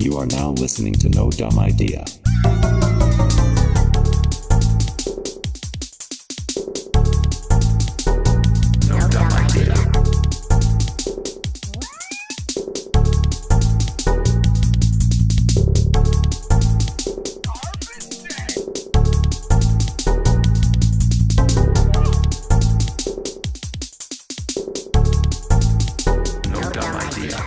You are now listening to No Dumb Idea. No Dumb Idea. No Dumb Idea.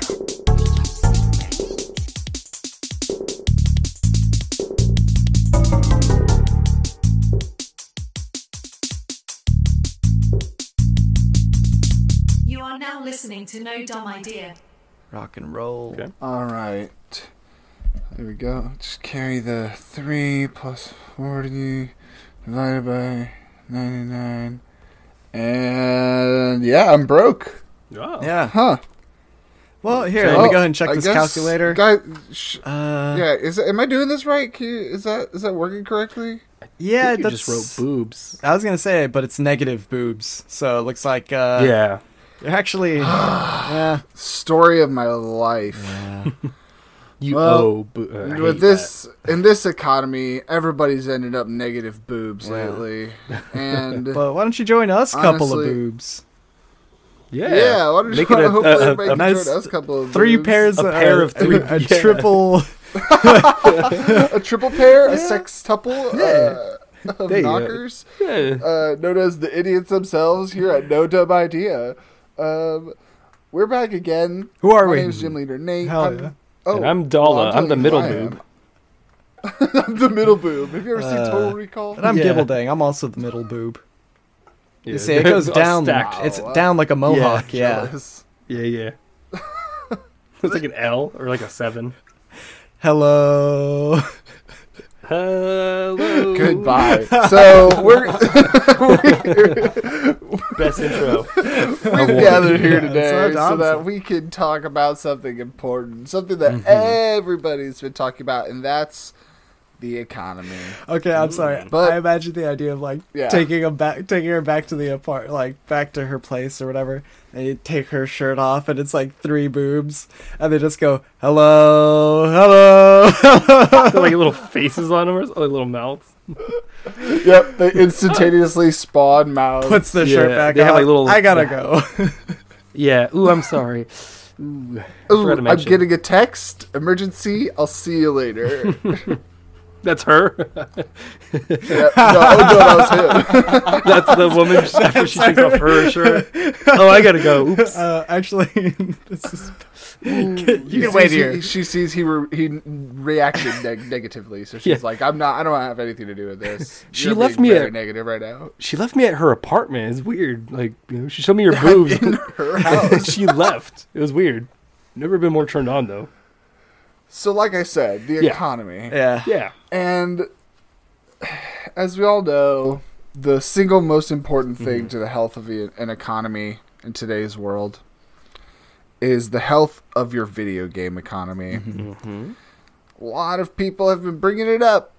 You are now listening to No Dumb Idea. Rock and roll. Okay. All right. There we go. Just carry the 3 plus 40 divided by 99. And yeah, I'm broke. Oh. Yeah. Huh. Well, here, So- let me go ahead and check I this guess, calculator. Guy, Uh, yeah, am I doing this right? Is that working correctly? yeah, You that's. just wrote boobs. I was gonna say, but it's negative boobs, so it looks like Yeah. you're actually, yeah, Story of my life. yeah. You Well, owe With this in this economy, everybody's ended up negative boobs Wow. lately. And But why don't you join us, couple of Honestly- boobs? Yeah. why don't you Make it hopefully everybody a can nice join us, couple of 3 boobs. pairs, A pair of three- a yeah. triple. A triple pair, a Yeah. sextuple of There you go. knockers, Yeah. known as the idiots themselves here at No Dumb Idea. We're back again. Who are My we? name's Gym Leader Nate. Hell I'm, yeah. oh, And I'm Dala. well, I'm telling the you middle who I boob. am. I'm the middle boob. Have you ever seen Total Recall? And I'm Yeah. Gibbeldang. I'm also the middle boob. Yeah. You see, it goes All down. stacked. It's Wow. down like a mohawk. Yeah. Jealous. Yeah, yeah. It's like an L or like a 7. Hello. Hello. Goodbye. So we're Best intro. we've gathered here Yeah, today it's so awesome. that we can talk about something important, something that Mm-hmm. everybody's been talking about, and that's the economy. Okay, I'm sorry. But- I imagine the idea of like Yeah. taking her back to the apart, like back to her place or whatever, and you take her shirt off, and it's like 3 boobs, and they just go, "Hello, hello." They're like little faces on them or like little mouths. Yep, they instantaneously spawn mouths. Puts the shirt Yeah, back they on. have, like, little- I gotta go. Yeah. Ooh, I'm sorry. Ooh, I Ooh, forgot to I'm mention. getting a text. Emergency. I'll see you later. That's her. Yeah, that was him. That's the woman after she takes off her shirt. Oh, I gotta go. Oops. Actually, this is. You can wait here. She sees he reacted negatively, so she's Yeah. like, I don't have anything to do with this. She You're left being me very at- negative right now. She left me at her apartment. It's weird. Like, she showed me her boobs. In her house. She left. It was weird. Never been more turned on though. So, like I said, the Yeah. economy, Yeah. Yeah. and as we all know, the single most important thing to the health of an economy in today's world is the health of your video game economy. Mm-hmm. A lot of people have been bringing it up.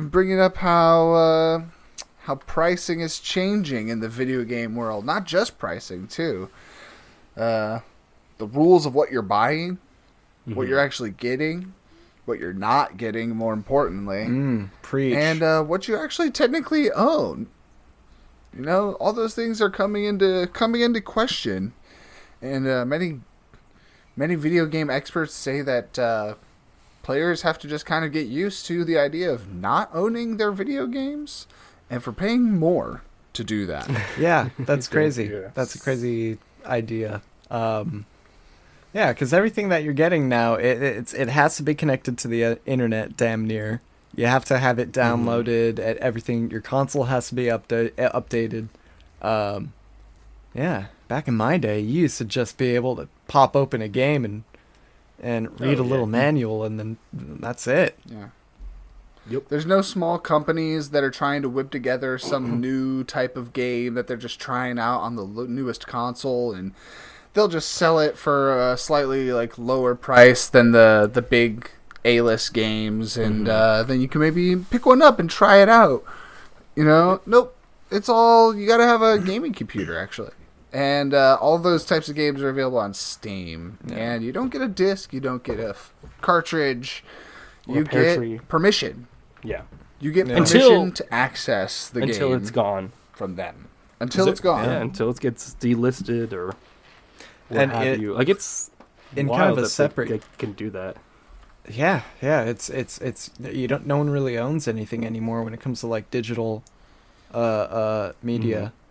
How pricing is changing in the video game world. Not just pricing, too. The rules of what you're buying, what you're actually getting, what you're not getting, more importantly, Preach. and what you actually technically own. You know, all those things are coming into question, and many video game experts say that players have to just kind of get used to the idea of not owning their video games and for paying more to do that. Yeah, that's crazy. Yeah. That's a crazy idea. Yeah, because everything that you're getting now, it has to be connected to the internet. Damn near, you have to have it downloaded. At everything, your console has to be updated. Yeah, back in my day, you used to just be able to pop open a game and read a little manual, and then that's it. Yeah. Yep. There's no small companies that are trying to whip together some new type of game that they're just trying out on the newest console, and they'll just sell it for a slightly like lower price than the big A-list games, and then you can maybe pick one up and try it out. You know, nope. It's all, you gotta have a gaming computer, actually. And all those types of games are available on Steam. Yeah. And you don't get a disc, you don't get a cartridge, Or you a pear tree. get permission. Yeah. You get Yeah. permission to access the Until game it's gone. from them. Until it's gone. Yeah, until it gets delisted or what And have it- you. Like it's in kind wild of a that separate- they can do that. Yeah, it's you don't no one really owns anything anymore when it comes to like digital media.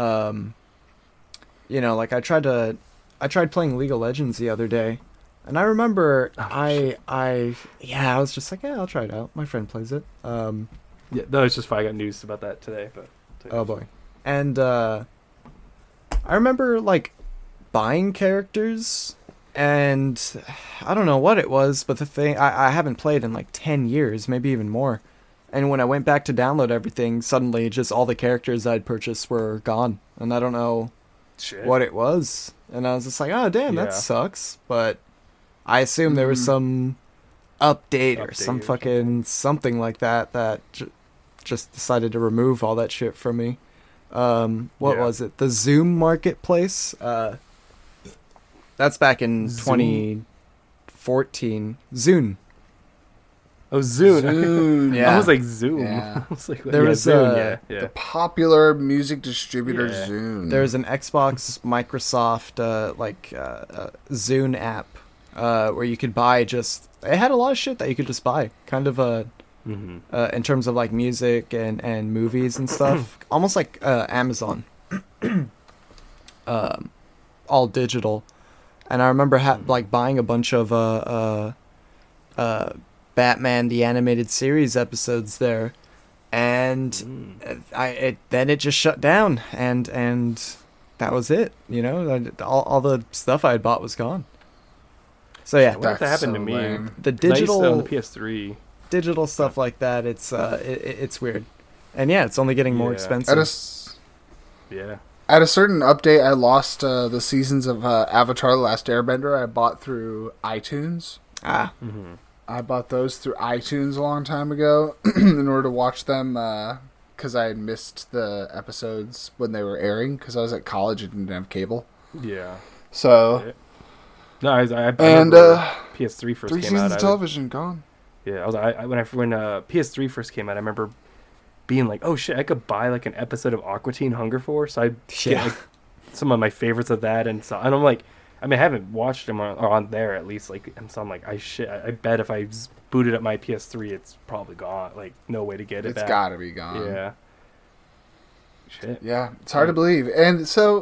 You know, like I tried playing League of Legends the other day, and I remember I was just like, yeah, I'll try it out. My friend plays it. Yeah, no, it's just fine. I got news about that today, but Oh boy. And I remember like buying characters, and I don't know what it was, but the thing I haven't played in like 10 years, maybe even more. And when I went back to download everything, suddenly just all the characters I'd purchased were gone, and I don't know shit. what it was. And I was just like, oh damn, Yeah. that sucks. But I assume there was some update or some Update or fucking something like that just decided to remove all that shit from me. What Yeah. was it? The Zoom Marketplace. That's back in Zoom? 2014. Zune. Oh, Zune. Zune. Yeah. I was like Zoom. Yeah. I was like, There was, Zune. Yeah. The popular music distributor Yeah. Zune. There's an Xbox Microsoft Zune app where you could buy just. It had a lot of shit that you could just buy. Kind of Mm-hmm. in terms of like music and movies and stuff, almost like Amazon, all digital. And I remember like buying a bunch of Batman the Animated Series episodes there, and then it just shut down, and that was it. You know, all the stuff I had bought was gone. So yeah, I wonder if that That's happened to so me. lame. the 'Cause I used to digital own the PS3. digital stuff like that, it's weird, and yeah, it's only getting more Yeah. expensive. Yeah. At a certain update, I lost the seasons of Avatar: The Last Airbender I bought through iTunes. Mm-hmm. I bought those through iTunes a long time ago in order to watch them because I had missed the episodes when they were airing because I was at college and didn't have cable. Yeah. So, No, I and remember PS3 first 3 came seasons out. of television gone. Yeah, when PS3 first came out, I remember being like, "Oh shit, I could buy like an episode of Aqua Teen Hunger Force." So I get Yeah. like some of my favorites of that, and I'm like, I mean, I haven't watched them on there at least, like, and so I'm like, I bet if I booted up my PS3, it's probably gone. Like, no way to get it It's back. got to be gone. Yeah. Shit. Yeah, it's hard to believe. And so,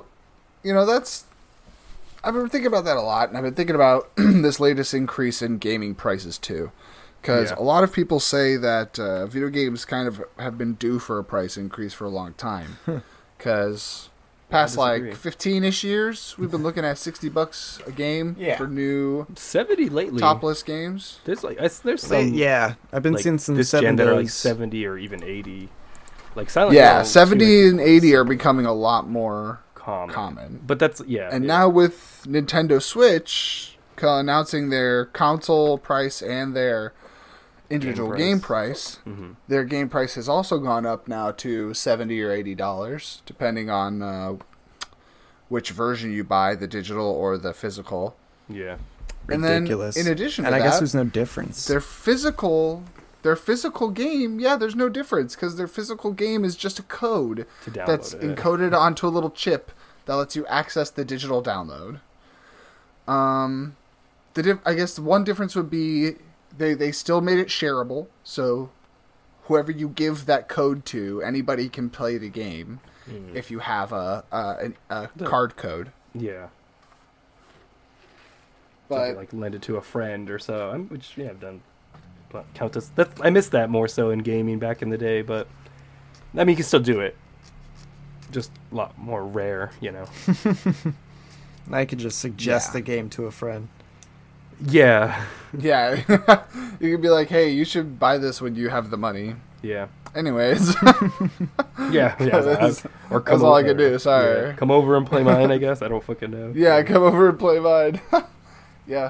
I've been thinking about that a lot, and I've been thinking about this latest increase in gaming prices too. Because Yeah. a lot of people say that video games kind of have been due for a price increase for a long time. Because past disagree. like 15-ish years, we've been looking at $60 a game Yeah. for new 70 lately. topless games. There's like there's some Yeah, I've been like, seeing some this gen that are like 70s. 70 or even 80. Like Silent Yeah, Hill 70 seems and 80 are becoming a lot more common. common. But that's And yeah. now with Nintendo Switch announcing their console price and their individual game price, Mhm. their game price has also gone up now to $70 or $80, depending on which version you buy, the digital or the physical. Yeah. And then, Ridiculous. in addition to and I that, guess there's no difference. their physical game, yeah, there's no difference because their physical game is just a code To download that's it. encoded onto a little chip that lets you access the digital download. I guess the one difference would be they still made it shareable, so whoever you give that code to, anybody can play the game if you have a card code. Yeah. But like lend it to a friend or so. Which yeah, I've done countless. I miss that more so in gaming back in the day, but I mean you can still do it. Just a lot more rare, you know. I could just suggest Yeah. the game to a friend. Yeah. yeah, you could be like, "Hey, you should buy this when you have the money." Yeah. Anyways, Yeah. That's- or that's all I can do, sorry. Yeah, come over and play mine, I guess. I don't fucking know. yeah, come over and play mine. Yeah,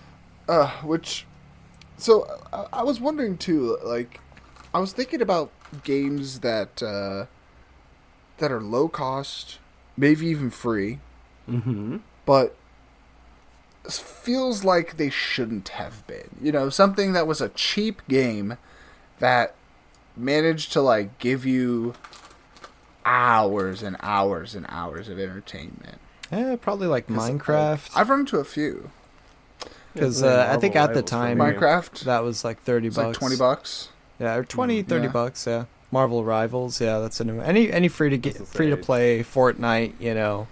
So I was wondering too. Like, I was thinking about games that are low cost maybe even free, Mm-hmm. but feels like they shouldn't have been. You know, something that was a cheap game that managed to like give you hours and hours and hours of entertainment. Probably like Minecraft. I've run into a few. Because Yeah, I think Marvel at the Rivals time, for me. Minecraft, that was like 30 it's bucks. like $20. Yeah, or 20, 30 yeah. bucks, yeah. Marvel Rivals, yeah, that's a new one. Any free to That's the free to same. play Fortnite, you know.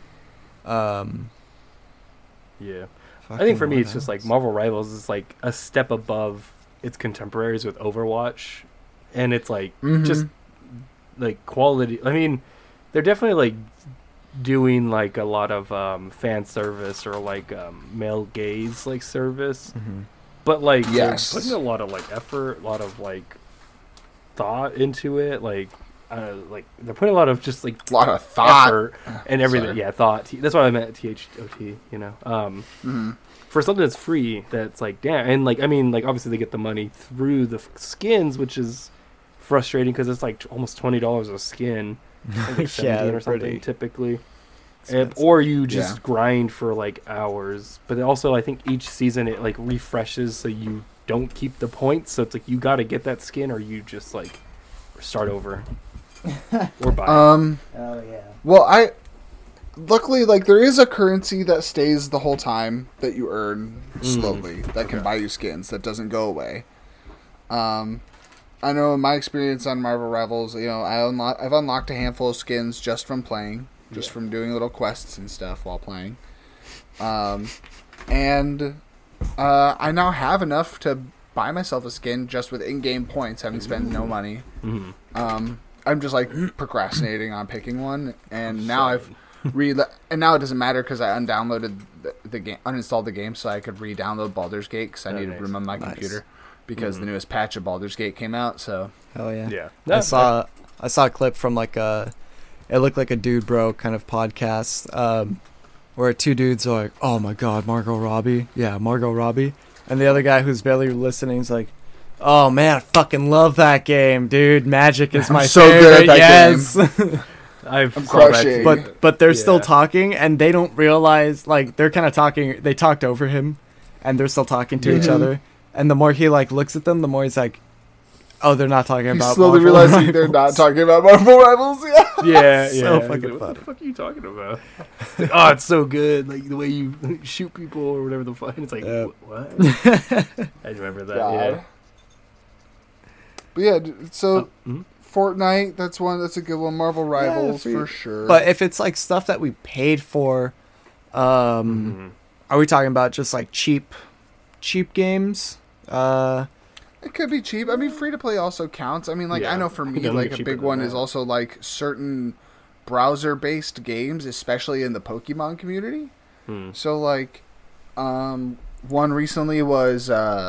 Yeah. I think for me, fucking it's just what like else? Marvel Rivals is like a step above its contemporaries with Overwatch, and it's like Mhm. just like quality. I mean, they're definitely like doing like a lot of fan service or like male gaze like service, Mhm. but like Yes. they're putting a lot of like effort, a lot of like thought into it. Like they're putting a lot of just like A lot of thought. effort and everything. Sorry. Yeah, thought. That's what I meant. THOT. You know. Mhm. For something that's free, that's like damn, and like I mean, like obviously they get the money through the skins, which is frustrating because it's like almost $20 a skin, I think Yeah, 17 they're or something pretty typically. expensive. Or you just Yeah. grind for like hours, but also I think each season it like refreshes so you don't keep the points. So it's like you got to get that skin, or you just like start over or buy. Oh yeah. Well, luckily, like, there is a currency that stays the whole time that you earn slowly that can buy you skins that doesn't go away. I know in my experience on Marvel Rivals, you know, I've unlocked a handful of skins just from playing, just from doing little quests and stuff while playing. And I now have enough to buy myself a skin just with in-game points, having spent no money. Mhm. I'm just like procrastinating on picking one, and now and now it doesn't matter because I undownloaded the game, uninstalled the game, so I could re-download Baldur's Gate because I Oh, needed nice. room on my Nice. computer because the newest patch of Baldur's Gate came out. So Hell yeah. Yeah. I saw a clip from like it looked like a Dude Bro kind of podcast, where two dudes are like, "Oh my God, Margot Robbie, yeah, Margot Robbie," and the other guy who's barely listening is like, "Oh man, I fucking love that game, dude. Magic is my so good favorite." at that Yes, I'm crushing. but they're still Yeah. talking, and they don't realize like they're kind of talking. They talked over him, and they're still talking to each Mhm. other. And the more he like looks at them, the more he's like, "Oh, they're not talking he's about." slowly Marvel realizing they're not Rivals." talking about Marvel Rivals. Yeah. Yeah, So yeah. fucking What funny. the fuck are you talking about? It's like, oh, it's so good. Like the way you shoot people or whatever the fuck. It's like, Yeah. what? I remember that. God. Yeah. But yeah, so Mhm. Fortnite, that's a good one. Marvel Rivals free. for sure. But if it's like stuff that we paid for, Mhm. are we talking about just like cheap games? it could be cheap. I mean, free to play also counts. I mean, like Yeah. I know for me, It can like be a cheaper big than one is that. also like certain browser-based games, especially in the Pokemon community. Hmm. So like, one recently was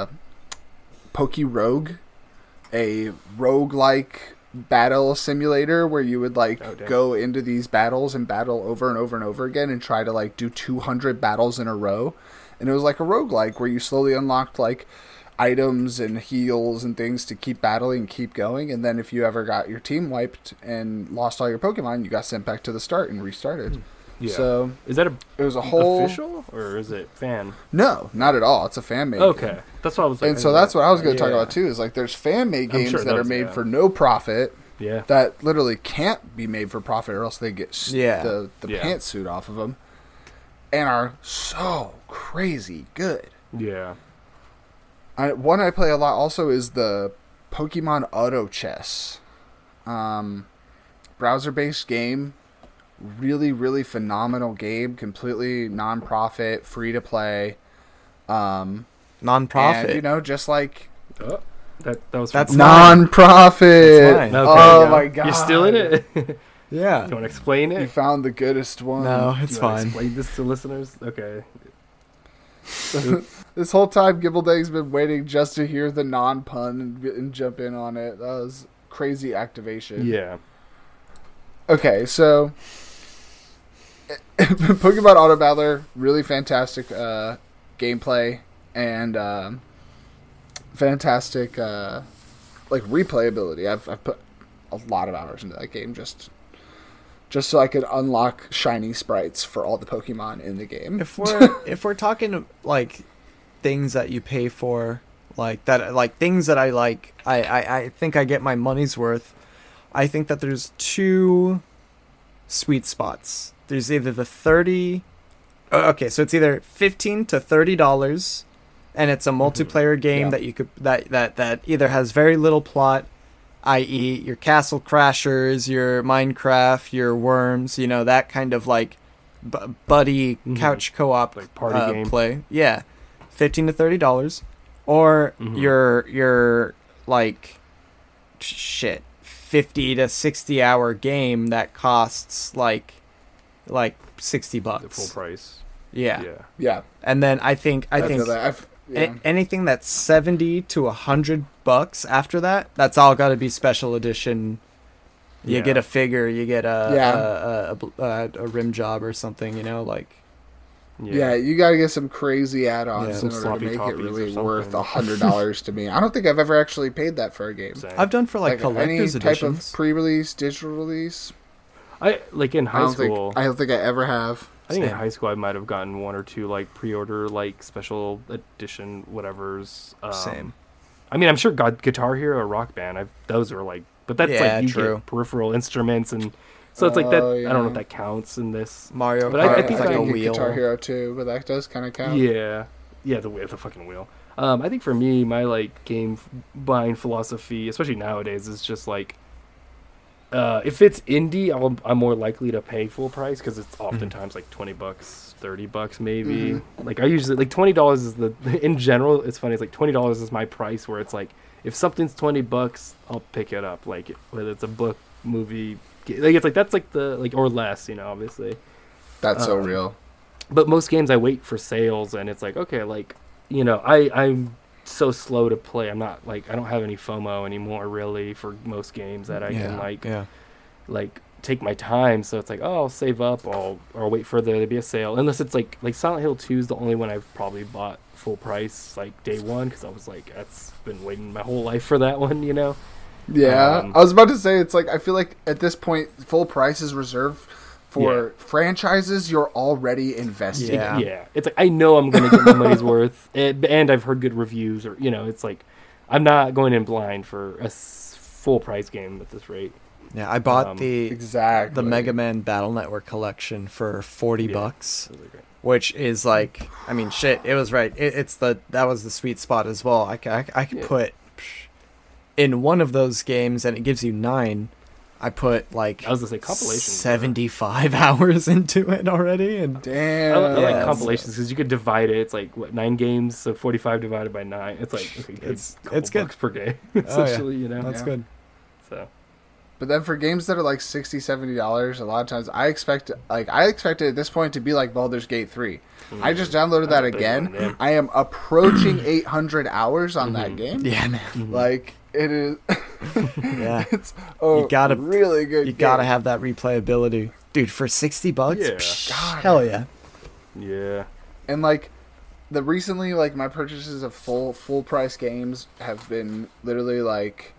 Poke Rogue, a roguelike battle simulator where you would like Oh, dang. go into these battles and battle over and over and over again and try to like do 200 battles in a row. And it was like a roguelike where you slowly unlocked like items and heals and things to keep battling and keep going. And then if you ever got your team wiped and lost all your Pokemon, you got sent back to the start and restarted. Yeah. So Is that it was a whole official or is it fan? No, not at all. It's a fan made. Okay, that's what I was like. And so that's what I was going to talk Yeah. about too. Is like there's fan made I'm games sure that are those, made yeah. for no profit Yeah. that literally can't be made for profit or else they get Yeah. the Yeah. pantsuit off of them, and are so crazy good. Yeah. One I play a lot also is the Pokemon Auto Chess, browser-based game. Really, really phenomenal game. Completely non-profit, free to play. Non-profit. And, you know, just like Oh, that was. That's from- not- non-profit. That's mine. Okay, Oh yeah. my god! You're still in it. You yeah. want to explain You it? found the goodest one. No, it's You wanna fine. Explain this to listeners. Okay. This whole time, Gibbeldag's been waiting just to hear the non-pun and jump in on it. That was crazy activation. Yeah. Okay, so Pokemon Auto Battler, really fantastic gameplay and fantastic like replayability. I've put a lot of hours into that game just just so I could unlock shiny sprites for all the Pokemon in the game. If we're talking like things that you pay for, like that, like things that I like, I think I get my money's worth. I think that there's two sweet spots. There's either the 30. Okay, so it's either $15 to $30, and it's a multiplayer game Yeah. that you could that either has very little plot, i.e., your Castle Crashers, your Minecraft, your Worms, you know, that kind of like buddy couch co-op Like party game. play. Yeah, $15 to $30, or your like shit 50 to 60 hour game that costs like $60. The full price. Yeah. Yeah. Yeah, And then I think yeah. anything that's 70 to $100 after that, that's all got to be special edition. You Yeah. get a figure, you get Yeah. a rim job or something, you know, like Yeah, you gotta get some crazy add-ons Yeah. in Some order to sloppy make it topies or really something. worth $100 to me. I don't think I've ever actually paid that for a game. Same. I've done for like any collector's type editions. of pre-release, digital release. I like in I high don't school. think I don't think I ever have. I think in Same. high school I might have gotten one or two like pre-order like special edition whatever's. Same. I mean, I'm sure Guitar Hero or Rock Band. Those are like, but that's Yeah, like you true. get peripheral instruments and so it's like that. Oh, I don't know yeah. if that counts in this. Mario But Kart, I with think like I a get wheel. Guitar Hero too, but that does kind of count. Yeah, the fucking wheel. I think for me, my like game buying philosophy, especially nowadays, is just like, if it's indie, I'm more likely to pay full price because it's oftentimes like $20, $30 maybe. Like I usually like $20 is in general. It's funny. It's like $20 is my price where it's like if something's $20, I'll pick it up. Like whether it's a book, movie, like it's like that's like the like or less, you know, obviously. That's so real. But most games I wait for sales and it's like, okay, like, you know, I'm so slow to play. I'm not like, I don't have any FOMO anymore really for most games that I can like take my time. So it's like, oh, I'll save up or wait for there to be a sale. Unless it's like Silent Hill 2 is the only one I've probably bought full price like day one. Cause I was like, that's been waiting my whole life for that one, you know? Yeah, I was about to say it's like I feel like at this point full price is reserved for franchises you're already invested Yeah. Yeah, it's like I know I'm gonna get my money's worth, and I've heard good reviews, or you know, it's like I'm not going in blind for a full price game at this rate. Yeah, I bought Exactly. the Mega Man Battle Network collection for $40, Those are great. which is like, I mean, shit. It was right. That was the sweet spot as well. I could put in one of those games, and it gives you 9. I put like I was gonna say compilations. 75 hours into it already, and Damn. I like Yeah, compilations because you could divide it. It's like what 9 games, so 45 divided by 9. It's like okay, It's couple good. bucks per game, essentially. You know, that's Yeah. good. so But then for games that are like $60, $70, a lot of times I expected at this point to be like Baldur's Gate 3. I just downloaded that That's a big again. one, yeah. I am approaching 800 hours on that game. Yeah, man. Like it is Yeah, it's a You gotta- really good you game. gotta have that replayability, dude. For $60, Yeah. psh, God. hell yeah. yeah, And like the recently like my purchases of full price games have been literally like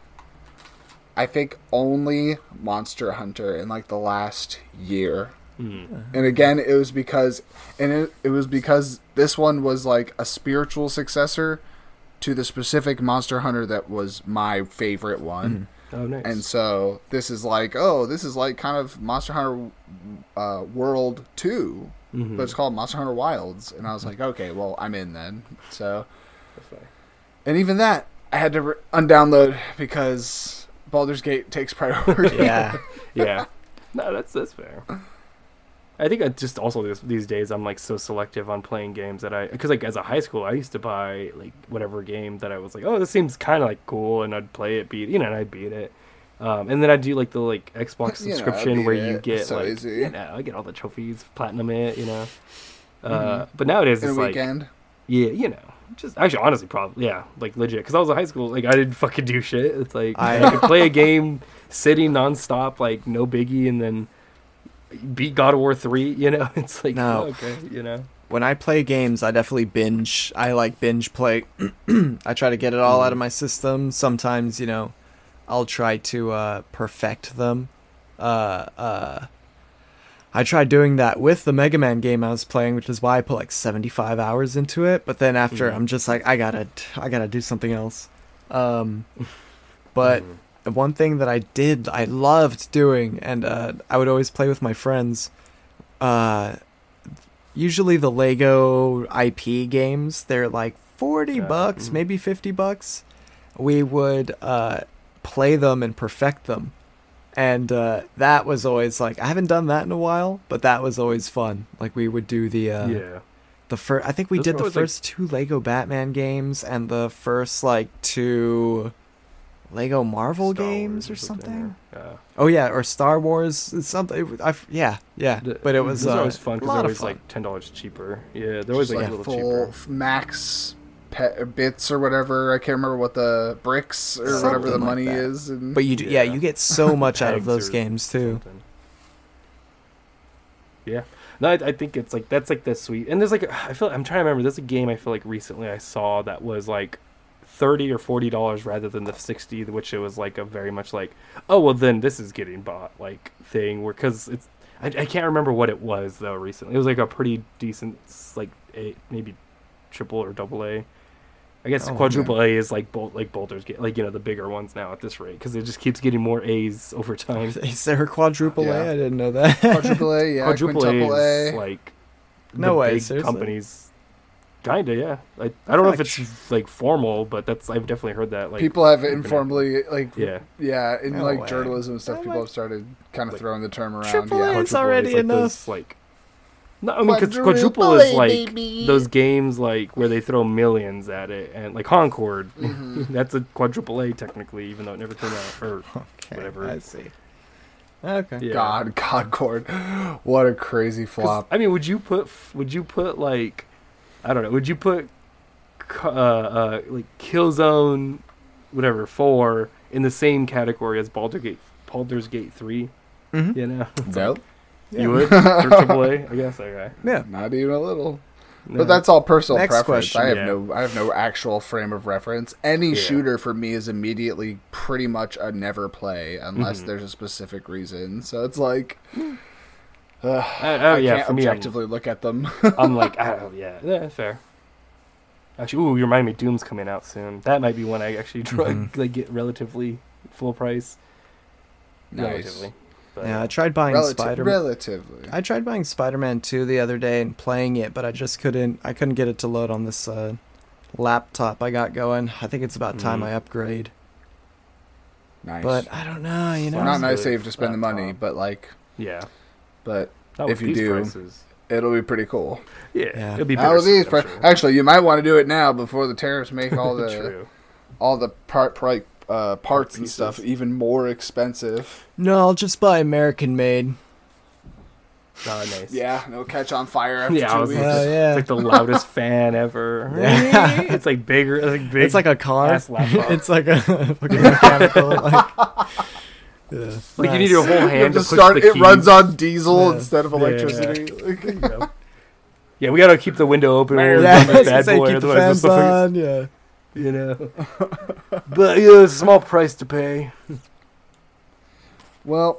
I think only Monster Hunter in like the last year. And again, it was because this one was like a spiritual successor to the specific Monster Hunter that was my favorite one. oh nice. And so this is like kind of Monster Hunter World 2, but it's called Monster Hunter Wilds. And I was like, okay, well, I'm in then. So, That's fine. and even that, I had to undownload because Baldur's Gate takes priority. Yeah, Yeah, no, that's fair. I think I just also these days I'm like so selective on playing games that because like as a high school I used to buy like whatever game that I was like, oh, this seems kind of like cool, and I'd play it, and I'd beat it, and then I'd do like the like Xbox You know, subscription beat where it. you get It's so like easy. I get all the trophies, platinum it, but nowadays In a it's like weekend. yeah, just actually honestly probably like legit because I was in high school, like I didn't fucking do shit. It's like I could play a game sitting nonstop, like no biggie, and then beat God of War 3, it's like No. okay, when I play games, I definitely binge. I like binge play. I try to get it all out of my system. Sometimes, I'll try to perfect them. I tried doing that with the Mega Man game I was playing, which is why I put like 75 hours into it. But then after, I'm just like, I gotta do something else. But one thing that I loved doing, and I would always play with my friends. Usually the Lego IP games, they're like $40, maybe $50. We would play them and perfect them. And that was always like, I haven't done that in a while, but that was always fun. Like we would do the first. I think we did the first 2 Lego Batman games and the first like 2 Lego Marvel games or something. Oh yeah, or Star Wars. It's something. Yeah. But it was those are always fun because they're always fun. like $10 cheaper. Yeah, they're always like a little full cheaper. max bits or whatever. I can't remember what the bricks or Something whatever the like money that. is. And But you you get so much out of Pegs those or games too. something. Yeah. No, I think it's like that's like the sweet. And there's like I'm trying to remember. There's a game I feel like recently I saw that was like $30 or $40 rather than the 60, which it was like a very much like, oh well, then this is getting bought like thing. Where because it's I can't remember what it was though. Recently, it was like a pretty decent like maybe triple or double A. I guess quadruple A is like Boulder's Gate, like the bigger ones now at this rate because it just keeps getting more A's over time. Is there a quadruple Yeah. A? I didn't know that. quadruple A, yeah, Quadruple quintuple A is A. like No the way, big seriously? companies. Kinda, yeah. I don't know if like it's like formal, but I've definitely heard that. Like People have informally, like, Yeah. in No like way. journalism and stuff, I'm people like- have started kind of like, throwing the term around. Triple yeah. A. It's quadruple already is like enough. those, like, no, I mean, because Quadruple quadruple is A, like baby. those games like where they throw millions at it, and like Concord, that's a quadruple A technically, even though it never came out or Okay, whatever. I see. Okay. Yeah. God, Concord, what a crazy 'Cause, flop. I mean, would you put like, I don't know, would you put like Killzone, whatever 4 in the same category as Baldur's Gate 3? Mhm. You know, Nope, you would for triple A, I guess. Okay, Yeah. not even a little. No. But that's all personal Next preference. question. I have no actual frame of reference. Any Yeah. shooter for me is immediately pretty much a never play unless Mm-hmm. there's a specific reason. So it's like, Oh I yeah, can't for me, objectively look at them. I'm like, oh yeah, fair. Actually, ooh, you remind me, Doom's coming out soon. That might be one I actually try like get relatively full price. Nice. Relatively. But, Yeah, I tried buying Spider-Man. Relatively. I tried buying Spider-Man 2 the other day and playing it, but I just couldn't get it to load on this laptop I got going. I think it's about time I upgrade. Nice. But I don't know, you know. We're not Sounds nice good. save to spend the money, Laptop. but like, yeah. but Not if with you these do, prices. it'll be pretty cool. Yeah, Yeah. it'll be How better. are these? I'm sure. Actually, you might want to do it now before the tariffs make all the True. parts and Pieces. stuff even more expensive. No, I'll just buy American made. Oh, nice. Yeah, no catch on fire after Yeah, I 2 was weeks. yeah. It's like the loudest fan ever. Yeah. It's like bigger, like big. It's like a car. ass laptop. It's like a fucking mechanical like yeah. Like you need your whole You have hand to to push start. the It keys. runs on diesel Yeah. instead of Yeah. electricity. There you go. Yeah, we gotta keep the window open. When we're Yeah, done I with was gonna bad say, boy, keep the otherwise fans this stuff on, yeah. is- you know. But yeah, it's a small price to pay. Well,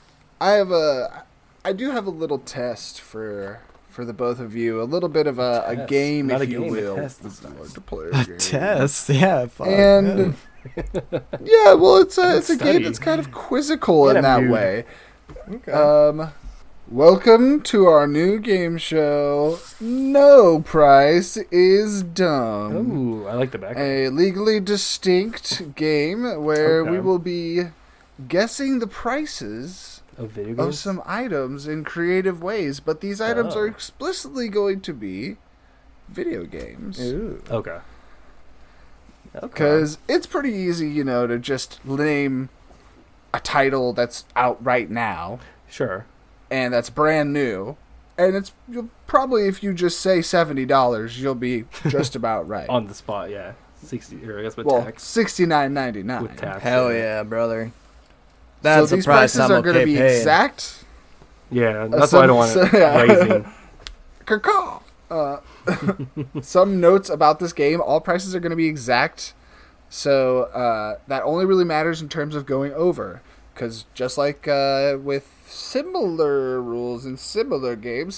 I do have a little test for the both of you. A little bit of a Test. game, Not if a you game, a will. test this time. To play A game. test, yeah. Fuck, And yeah. yeah, well, it's a Study. game that's kind of quizzical Get in a that mood. way. Okay. Welcome to our new game show. No price is dumb. Ooh, I like the back. A legally distinct game where Okay. we will be guessing the prices Of video of games. some items in creative ways, but these items are Oh. explicitly going to be video games. Ooh. Okay. Because it's pretty easy, to just name a title that's out right now Sure. and that's brand new. And you'll probably, if you just say $70, you'll be just about right. On the spot, yeah. 60, or I guess with Well, tax. $69.99. With tax. Hell yeah, brother. That's so a these price prices I'm are okay going to be paying. exact. Yeah, that's why I don't want it yeah. rising. Caw-caw. Some notes about this game. All prices are going to be exact. So that only really matters in terms of going over. because just like with similar rules in similar games,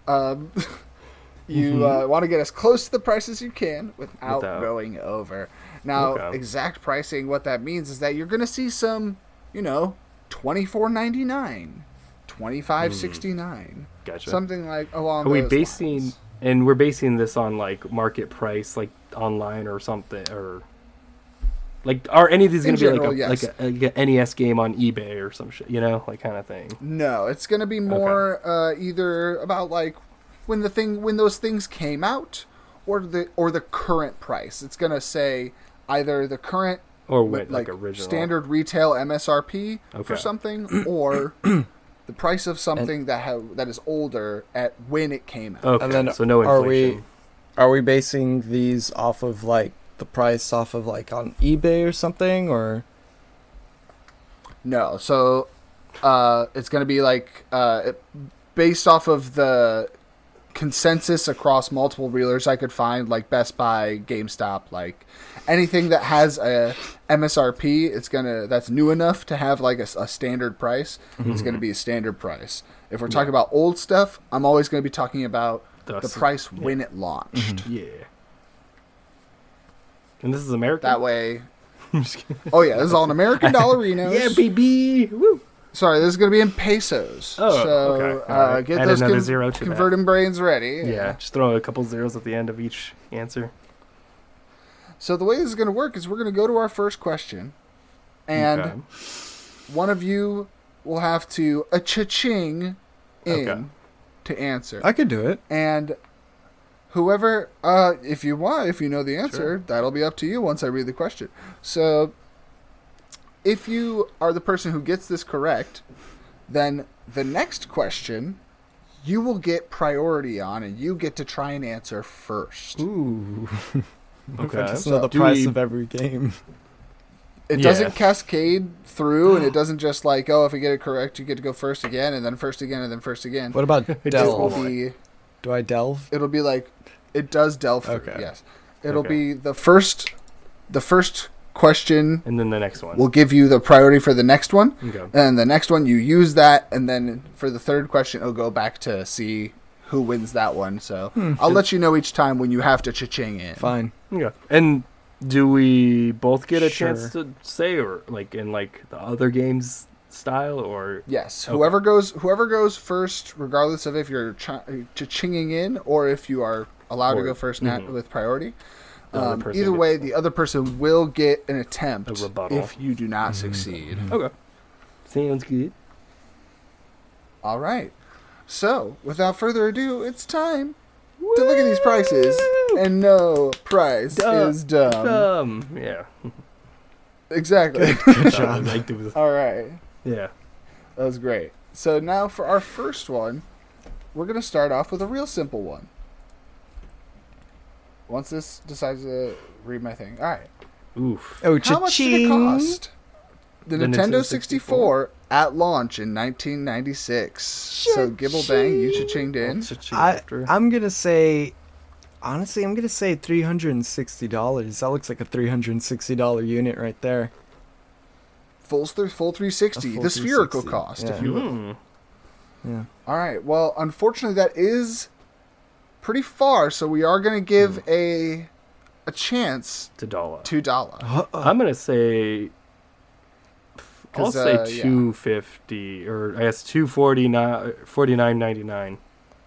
you want to get as close to the price as you can without going over. Now, exact pricing, what that means is that you're going to see some, $24.99, $25.69, Gotcha. something like along. Are we those basing lines. and we're basing this on like market price, like online or something, or like are any of these going to be general, like yes. a NES game on eBay or some shit, like kind of thing? No, it's going to be more either about like when those things came out, or the current price. It's going to say either the current Or with like original standard retail MSRP for something, or the price of something that is older at when it came out. Okay, And then so no inflation. Are we basing these off of like the price off of like on eBay or something, or? No, so it's going to be like based off of the consensus across multiple reelers I could find, like Best Buy, GameStop, like anything that has a MSRP, that's new enough to have like a standard price. It's going to be a standard price. If we're talking about old stuff, I'm always going to be talking about the price when it launched. Yeah. And this is American? That way. Oh yeah, this is all in American dollarinos. Yeah, baby. Woo. Sorry, this is going to be in pesos. Oh, so, okay. All right. Get Add those another zero to converting brains ready. Yeah, just throw a couple zeros at the end of each answer. So the way this is going to work is we're going to go to our first question, and one of you will have to cha-ching in to answer. I could do it. And whoever, if you know the answer, that'll be up to you once I read the question. So if you are the person who gets this correct, then the next question you will get priority on, and you get to try and answer first. Ooh. Okay. I just know the Do price we- of every game. It doesn't cascade through, and it doesn't just like, if you get it correct, you get to go first again, and then first again, and then first again. What about It will delve? be, Do I delve? it'll be like, it does delve through, Okay. yes. It'll Okay. be the first question And then the next one. will give you the priority for the next one, Okay. and the next one you use that, and then for the third question, it'll go back to see who wins that one. So I'll let you know each time when you have to cha-ching in. Fine. Okay. And do we both get a Sure. chance to say, or like in like the other games style, or Yes, Okay. whoever goes first, regardless of if you're cha-chinging in or if you are allowed to Or- go first with priority. The other person Either gets way, the other person will get an attempt A rebuttal. if you do not succeed. Okay. Sounds good. All right. So, without further ado, it's time to look at these prices, and no price is dumb. Yeah. Exactly. Good job. Like it was, All right. yeah. That was great. So now for our first one, we're going to start off with a real simple one. Once this decides to read my thing. All right. Oof. Oh, How much did it cha-ching. cost? The The Nintendo Nintendo 64 at launch in 1996. So Gibble Bang, you cha-chinged in. I'm gonna say, honestly, I'm gonna say $360. That looks like a $360 unit right there. Full 360. A full The spherical 360, cost, if yeah. you will. Yeah. All right. Well, unfortunately, that is pretty far. So we are going to give a chance To dollar. $2. I'm gonna say. I'll 'Cause, say yeah. $250, or I guess $49.99.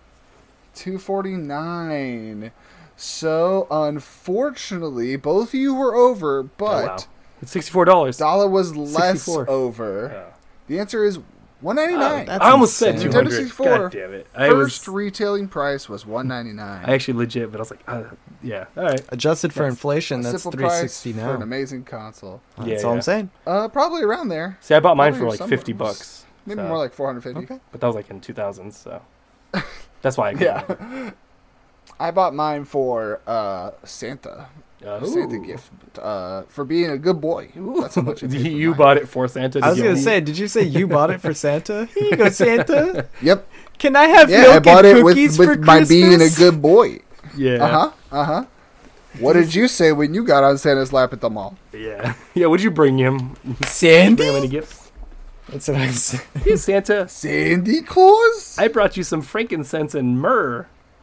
$249. So unfortunately, both of you were over, but Oh, wow. It's $64. Dollar was less 64. over. Yeah. The answer is $199. That's I almost said insane. 200. Nintendo 64. God damn it. First retailing price was $199. I actually legit, but I was like, yeah, all right. Adjusted for That's inflation, A that's simple price $360 for an now. amazing console. That's Yeah, all yeah. I'm saying. Probably around there. See, I bought mine Probably for like somewhere. $50. Maybe so- more like 450. Okay. But that was like in 2000s, so that's why I couldn't remember. Yeah. I bought mine for Santa. A Santa Ooh. gift for being a good boy. That's how much I paid for You mine. bought it for Santa. I was Did gonna you- say, did you say you bought it for Santa? Here you go, Santa. Yep. Can I have Yeah, milk I bought and it with cookies for my Christmas? being a good boy. Yeah. What did you say when you got on Santa's lap at the mall? Yeah. Yeah. Would you bring him? Bring him Sandy? any gifts? That's what I said. Hey, Santa. Sandy Claus? I brought you some frankincense and myrrh.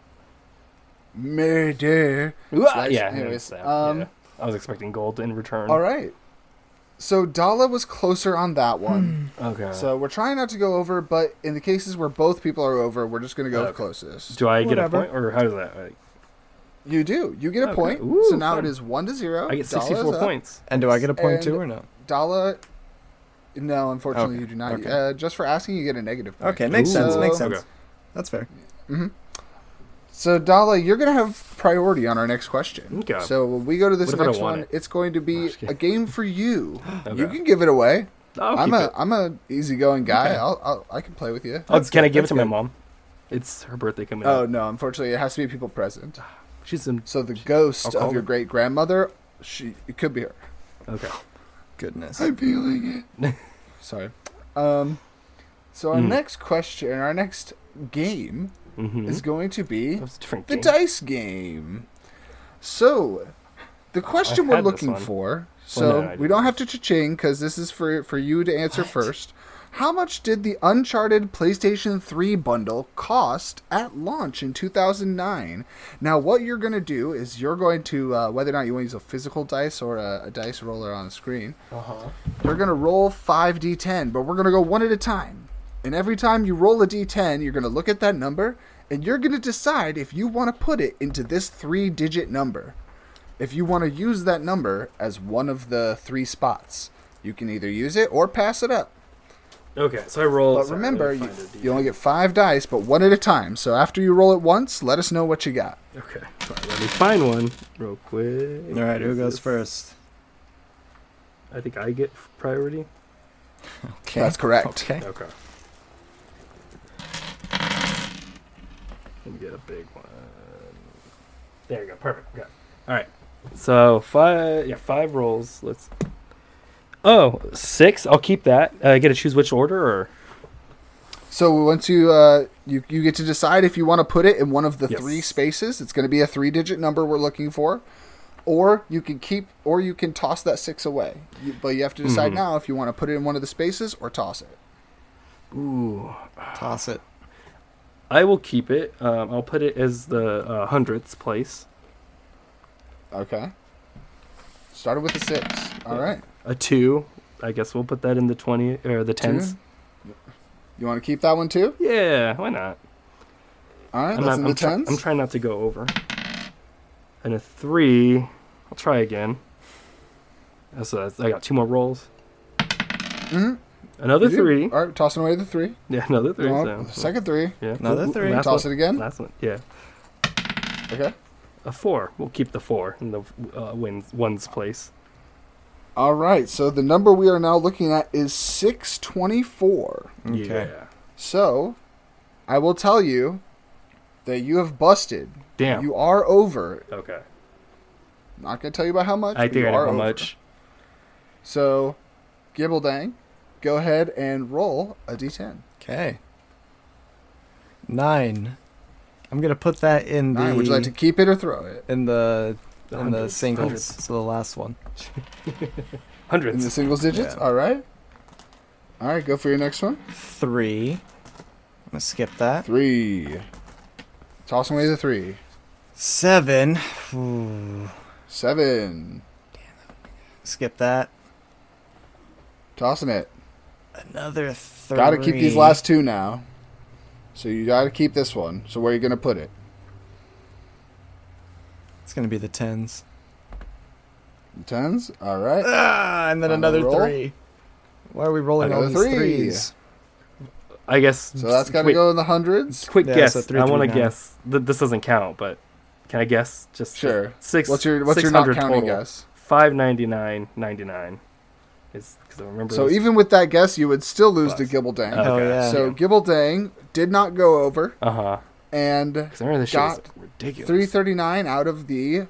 Murder. Yeah, Anyways, it's that, yeah. I was expecting gold in return. All right. So Dala was closer on that one. Okay. So we're trying not to go over, but in the cases where both people are over, we're just going to go Okay. closest. Do I get Whatever. a point, or how does that? You do. You get a Okay. point. Ooh, So now fun. it is 1-0. I get Dala's 64 up. points. And do I get a point And- too or no? Dala, no, unfortunately Okay, you do not. okay. Just for asking, you get a negative point. Okay, makes sense. So- Makes sense. Okay. That's fair. So Dala, you're going to have priority on our next question. Okay. So when we go to this What if I don't next want one, it? it's going to be just kidding. a game for you. Okay. You can give it away. I'll I'm keep a it. I'm a easygoing guy. Okay. I can play with you. Can I give it that's to my good. mom? It's her birthday coming Oh up. no, unfortunately, it has to be people present. She's in. So the ghost I'll call of your her. great grandmother, it could be her. Okay. Goodness. I'm feeling it. Sorry. So our next question, our next game, Mm-hmm. is going to be That's a different the game. dice game. So the question we're had this looking one. for. Well, So no, I we don't didn't. have to cha-ching because this is for you to answer first. How much did the Uncharted PlayStation 3 bundle cost at launch in 2009? Now, what you're going to do is you're going to, whether or not you want to use a physical dice or a dice roller on the screen, you're going to roll 5d10, but we're going to go one at a time. And every time you roll a d10, you're going to look at that number, and you're going to decide if you want to put it into this 3-digit number. If you want to use that number as one of the 3 spots, you can either use it or pass it up. Okay, so I roll. But remember, you only get 5 dice, but one at a time. So after you roll it once, let us know what you got. Okay, sorry, let me find one real quick. All right, who Is goes this- first? I think I get priority. Okay. That's correct. Okay. Okay. Let me get a big one. There you go. Perfect. Okay. All right. So 5 rolls. Let's. Oh, 6. I'll keep that. I get to choose which order, or So once you you get to decide if you want to put it in one of the Yes. 3 spaces. It's going to be a 3-digit number we're looking for, or you can toss that 6 away. But you have to decide now if you want to put it in one of the spaces or toss it. ooh, Toss it. I will keep it. I'll put it as the 100th place. Okay. Started with a 6. All right. A 2. I guess we'll put that in the 20 or the 10s. You want to keep that one too? Yeah, why not? All right. That's in the 10s. I'm trying not to go over. And a 3. I'll try again. So I got 2 more rolls. Another You do. 3. All right. Tossing away the 3. Yeah, another 3. Well, So. second 3. Yeah. Another Ooh, 3. Last Toss one. it again. Last one. Yeah. Okay. A 4. We'll keep the 4 in the one's place. All right. So the number we are now looking at is 624. Okay. Yeah. So I will tell you that you have busted. Damn. You are over. Okay. Not going to tell you about how much. I but think you I know are how over. much. So, Gibbeldang, go ahead and roll a d10. Okay. 9. I'm gonna put that in 9. the Would you like to keep it or throw it? in the Hundreds. singles. Hundreds. So the last one. In Hundreds. the singles digits? Yeah. All right. All right, go for your next one. 3. I'm gonna skip that. 3. Toss away the 3. 7. Ooh. 7. Skip that. Tossing it. Another 3. Got to keep these last 2 now. So you got to keep this one. So where are you going to put it? It's gonna be the 10s. 10s? All right. Ah, and then Final another roll. 3. Why are we rolling all Another these 3. 3s? I guess. So that's got to quick, go in the hundreds. Quick Yeah, guess. so 3, I want to 3, 9. guess. This doesn't count, but can I guess? Just Sure. Six. What's your not 600 counting total. guess? 599.99. Is because I remember. So it was- even with that guess, you would still lose to Plus. Gibbeldang. Okay. Oh, yeah. So Gibbeldang did not go over, Uh-huh. and Because I remember this shit was got ridiculous. 339 out of the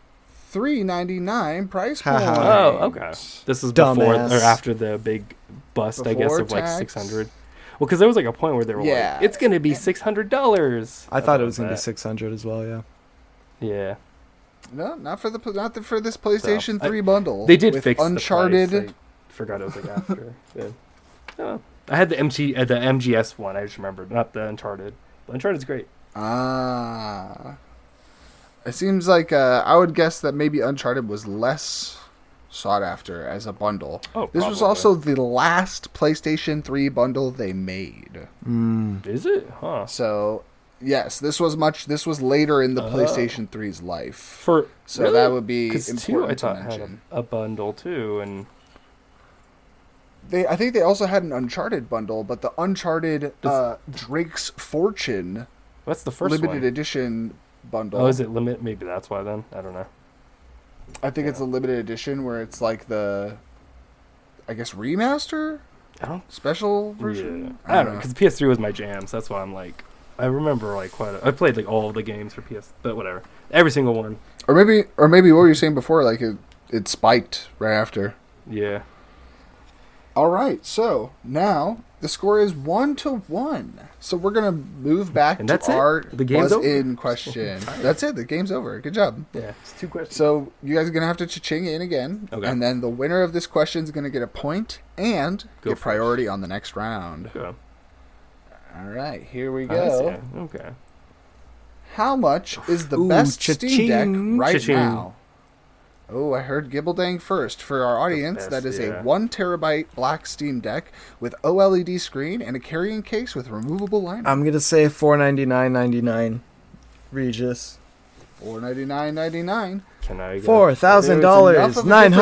399 price point. Haha. Oh, okay. This is before Dumbass. or after the big bust, I guess, Before of like tax. 600. Well, because there was like a point where they were Yeah. like, "It's gonna be $600." I thought it was gonna be that. 600 as well. Yeah. Yeah, No, not for this PlayStation So, 3 bundle. they did with fix Uncharted. The price. I forgot it was like after. Yeah. Oh, I had the MGS one. I just remembered, not the Uncharted. But Uncharted's great. Ah. It seems like I would guess that maybe Uncharted was less sought after as a bundle. Oh, this was probably. also the last PlayStation 3 bundle they made. Is it? Huh. So, yes, this was later in the PlayStation 3's life. So Really? that would be 'Cause important two, I to thought, had mention. a bundle too, and I think they also had an Uncharted bundle, but the Uncharted Drake's Fortune what's the first limited one? edition bundle. Oh, is it limit? Maybe that's why then. I don't know. I think it's a limited edition where it's like the, I guess, remaster I don't. special Yeah. version. I don't know, because PS3 was my jam, so that's why I'm like, I remember like I played like all of the games for PS, but whatever, every single one. Or maybe what you were saying before, like it spiked right after. Yeah. All right, so now the score is 1-1. So we're gonna move back And to that's it? our The game's over? in question. That's it. The game's over. Good job. Yeah. It's 2 questions. So you guys are gonna have to cha-ching in again, Okay. and then the winner of this question is gonna get a point and Go get first. priority on the next round. Okay. All right, here we I go. see. Okay. How much is the Ooh, best Steam Deck cha-ching. right Cha-ching. now? Oh, I heard Gibbeldang first. For our audience, best, that is yeah. a 1 terabyte black Steam Deck with OLED screen and a carrying case with removable liner. I'm gonna say $499.99. Regis. $499.99. Can I? Get $4,000.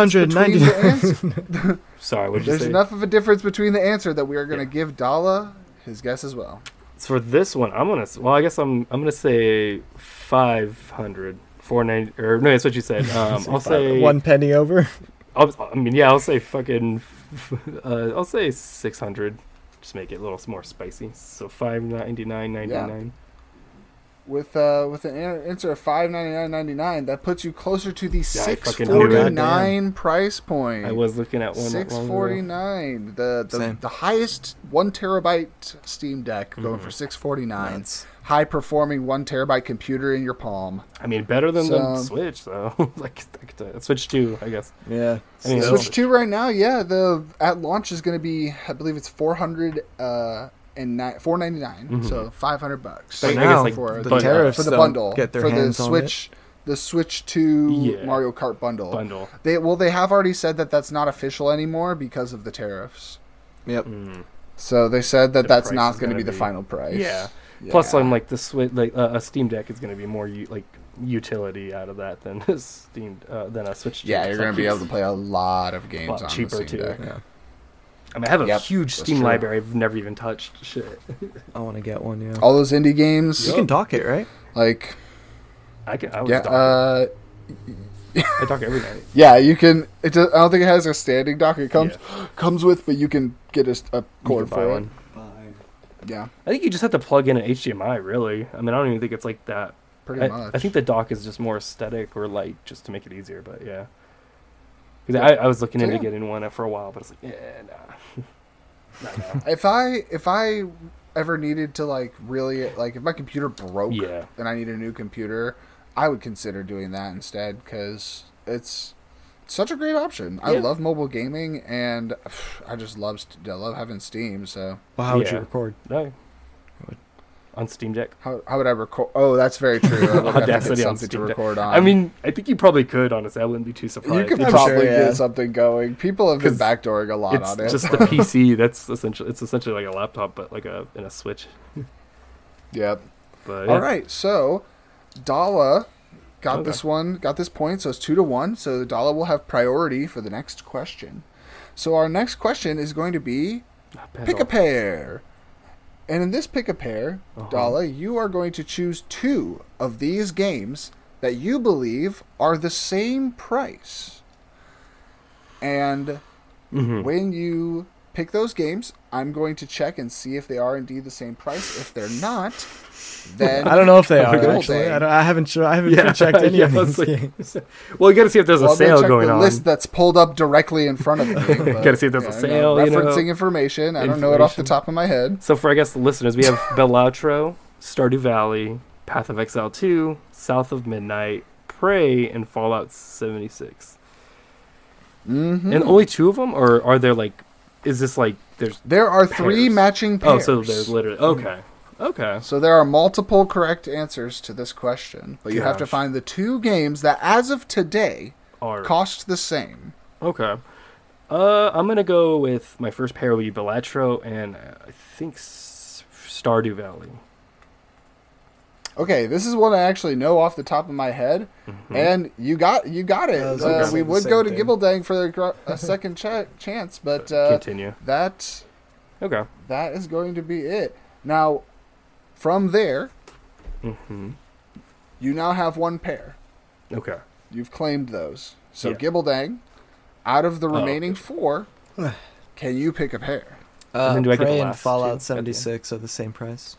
$999. Sorry. What did you There's say? enough of a difference between the answer that we are going to give Dala his guess as well. For this one, I'm gonna. Well, I guess I'm gonna say 500. 490. Or no, that's what you said. I'll say 1 penny over. I'll say fucking. I'll say 600. Just make it a little more spicy. So $599.99. With an answer of $599.99, that puts you closer to the I fucking knew it. $649 price point. I was looking at one. not long ago. $649. Same. The highest 1 terabyte Steam Deck going for $649. Nuts. High performing 1 terabyte computer in your palm. I mean, better than the So- Switch, though. Like Switch 2, I guess. Yeah. I mean, Switch 2 right now, yeah, the at launch is going to be, I believe it's $499, so $500. But Right I guess, now, like, for the but- tariffs for the don't bundle get their for hands the on Switch, the Switch 2 Yeah. Mario Kart bundle. Bundle. They have already said that that's not official anymore because of the tariffs. it. Yep. So they said that The that's price not is going to gonna be the be- final price. Yeah. Yeah. Plus, I'm like the Switch, like a Steam Deck is going to be more like utility out of that than a than a Switch. 2. Yeah, you're It's going like to be able to play a lot of games lot on cheaper, the Steam too. Deck. Yeah. I mean, I have a Yep, huge that's Steam true. library I've never even touched. Shit. I want to get one. Yeah. All those indie games, You can dock it, right? like I was yeah, I talk every night. yeah, you can. I don't think it has a standing dock. It comes with, but you can get a You cord can buy for it. one. Yeah, I think you just have to plug in an HDMI. Really, I mean, I don't even think it's like that. pretty much. I think the dock is just more aesthetic or light, just to make it easier. But yeah, because I was looking into Yeah. getting one for a while, but it's like, yeah, nah. Not now. If I ever needed to like really like if my computer broke Yeah. and I need a new computer, I would consider doing that instead because it's such a great option. I Yeah. love mobile gaming and I just love having Steam. So Well, how would Yeah. you record? No. On Steam Deck. how would I record? Oh, that's very true. I would have to Audacity get on something to Steam Deck. record on. I mean, I think you probably could. Honestly, I wouldn't be too surprised. you could I'm probably sure, yeah. get something going. People have been 'Cause backdooring a lot It's on it. just the PC. That's essentially. It's essentially like a laptop, but like in a Switch. Yep. But yeah. All right, so Dala got Okay. got this point, so it's 2-1. So Dala will have priority for the next question. So our next question is going to be pick a pair. And in this pick a pair, Dala, you are going to choose 2 of these games that you believe are the same price. And when you pick those games, I'm going to check and see if they are indeed the same price. If they're not, then I don't know if they are Good old actually. day. I haven't checked any Yeah, of I these was like- games. Well, you got to see if there's a Well, I'm gonna sale check going the on. list that's pulled up directly in front of me. but, Gotta see if there's a sale, you know. referencing information. I don't know it off the Information. top of my head. So for I guess the listeners, we have Bellautro, Stardew Valley, Path of Exile 2, South of Midnight, Prey, and Fallout 76. Mm-hmm. And only 2 of them, or are there like? Is this like There are 3 pairs. matching Oh, pairs. so there's literally okay. So there are multiple correct answers to this question, but you have to Gosh. find the 2 games that, as of today, Or cost the same. okay. I'm gonna go with my first pair will be Balatro and I think Stardew Valley. Okay, this is one I actually know off the top of my head, and you got it. I was gonna say We the would same go to thing. Gibbeldang for a second chance, but Continue. that Okay. is going to be it. Now, from there, Mm-hmm. you now have 1 pair. Okay. You've claimed those. So Yeah. Gibbeldang, out of the Oh, remaining okay. 4, can you pick a pair? And then do I get the Prey and last Fallout two? 76 are the same price.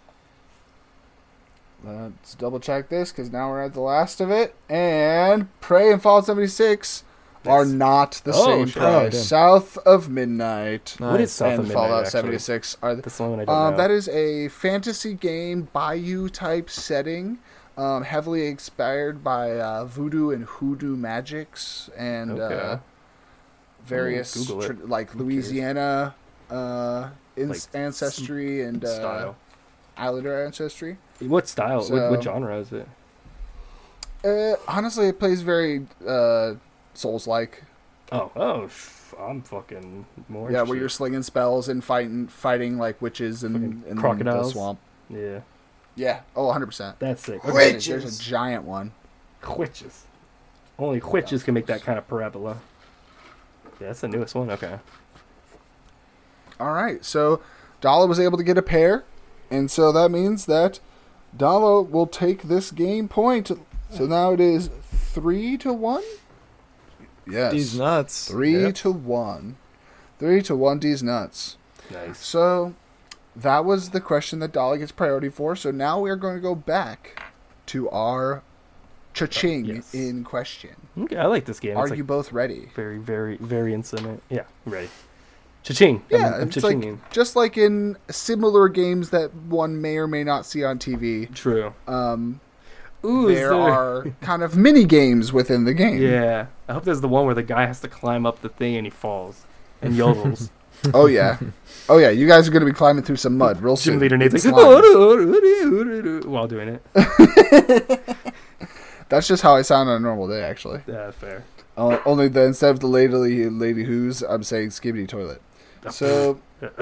Let's double check this because now we're at the last of it. And Prey and Fallout 76 are not the Oh, same shit. Oh, price. damn. South of Midnight What is South and of Midnight, Fallout actually? 76 are. That's the one I don't know. That is a fantasy game, Bayou type setting, heavily inspired by voodoo and hoodoo magics and Okay. various Google it. like I'm curious. Louisiana Like, ancestry and style. Islander ancestry. What style? So- what genre is it? Honestly, it plays very Souls-like. I'm fucking more. Yeah, where you're interested. slinging spells and fighting like witches in the crocodiles. swamp. Yeah, Yeah. Oh, 100%. that's sick. There's a giant one. Witches. Only witches can make that kind of parabola. Yeah, that's the newest one. Okay. All right. So Dala was able to get a pair, and so that means that Dala will take this game point. So now it is 3-1. Yes. These nuts. 3-1. 3-1. These nuts. Nice. So that was the question that Dolly gets priority for. So now we are going to go back to our cha-ching Yes. in question. Okay, I like this game. Are It's like you both ready? very, very, very intimate. Yeah, ready. Cha-ching. Yeah, I'm it's like cha-chinging. just like in similar games that one may or may not see on TV. True. Ooh, There are kind of mini games within the game. Yeah, I hope there's the one where the guy has to climb up the thing and he falls and yodels. Oh yeah. Oh yeah. You guys are going to be climbing through some mud real soon. Gym leader Nate's like Slime. while doing it. That's just how I sound on a normal day, actually. Yeah, fair. Only that instead of the lady who's, I'm saying skibbity toilet. So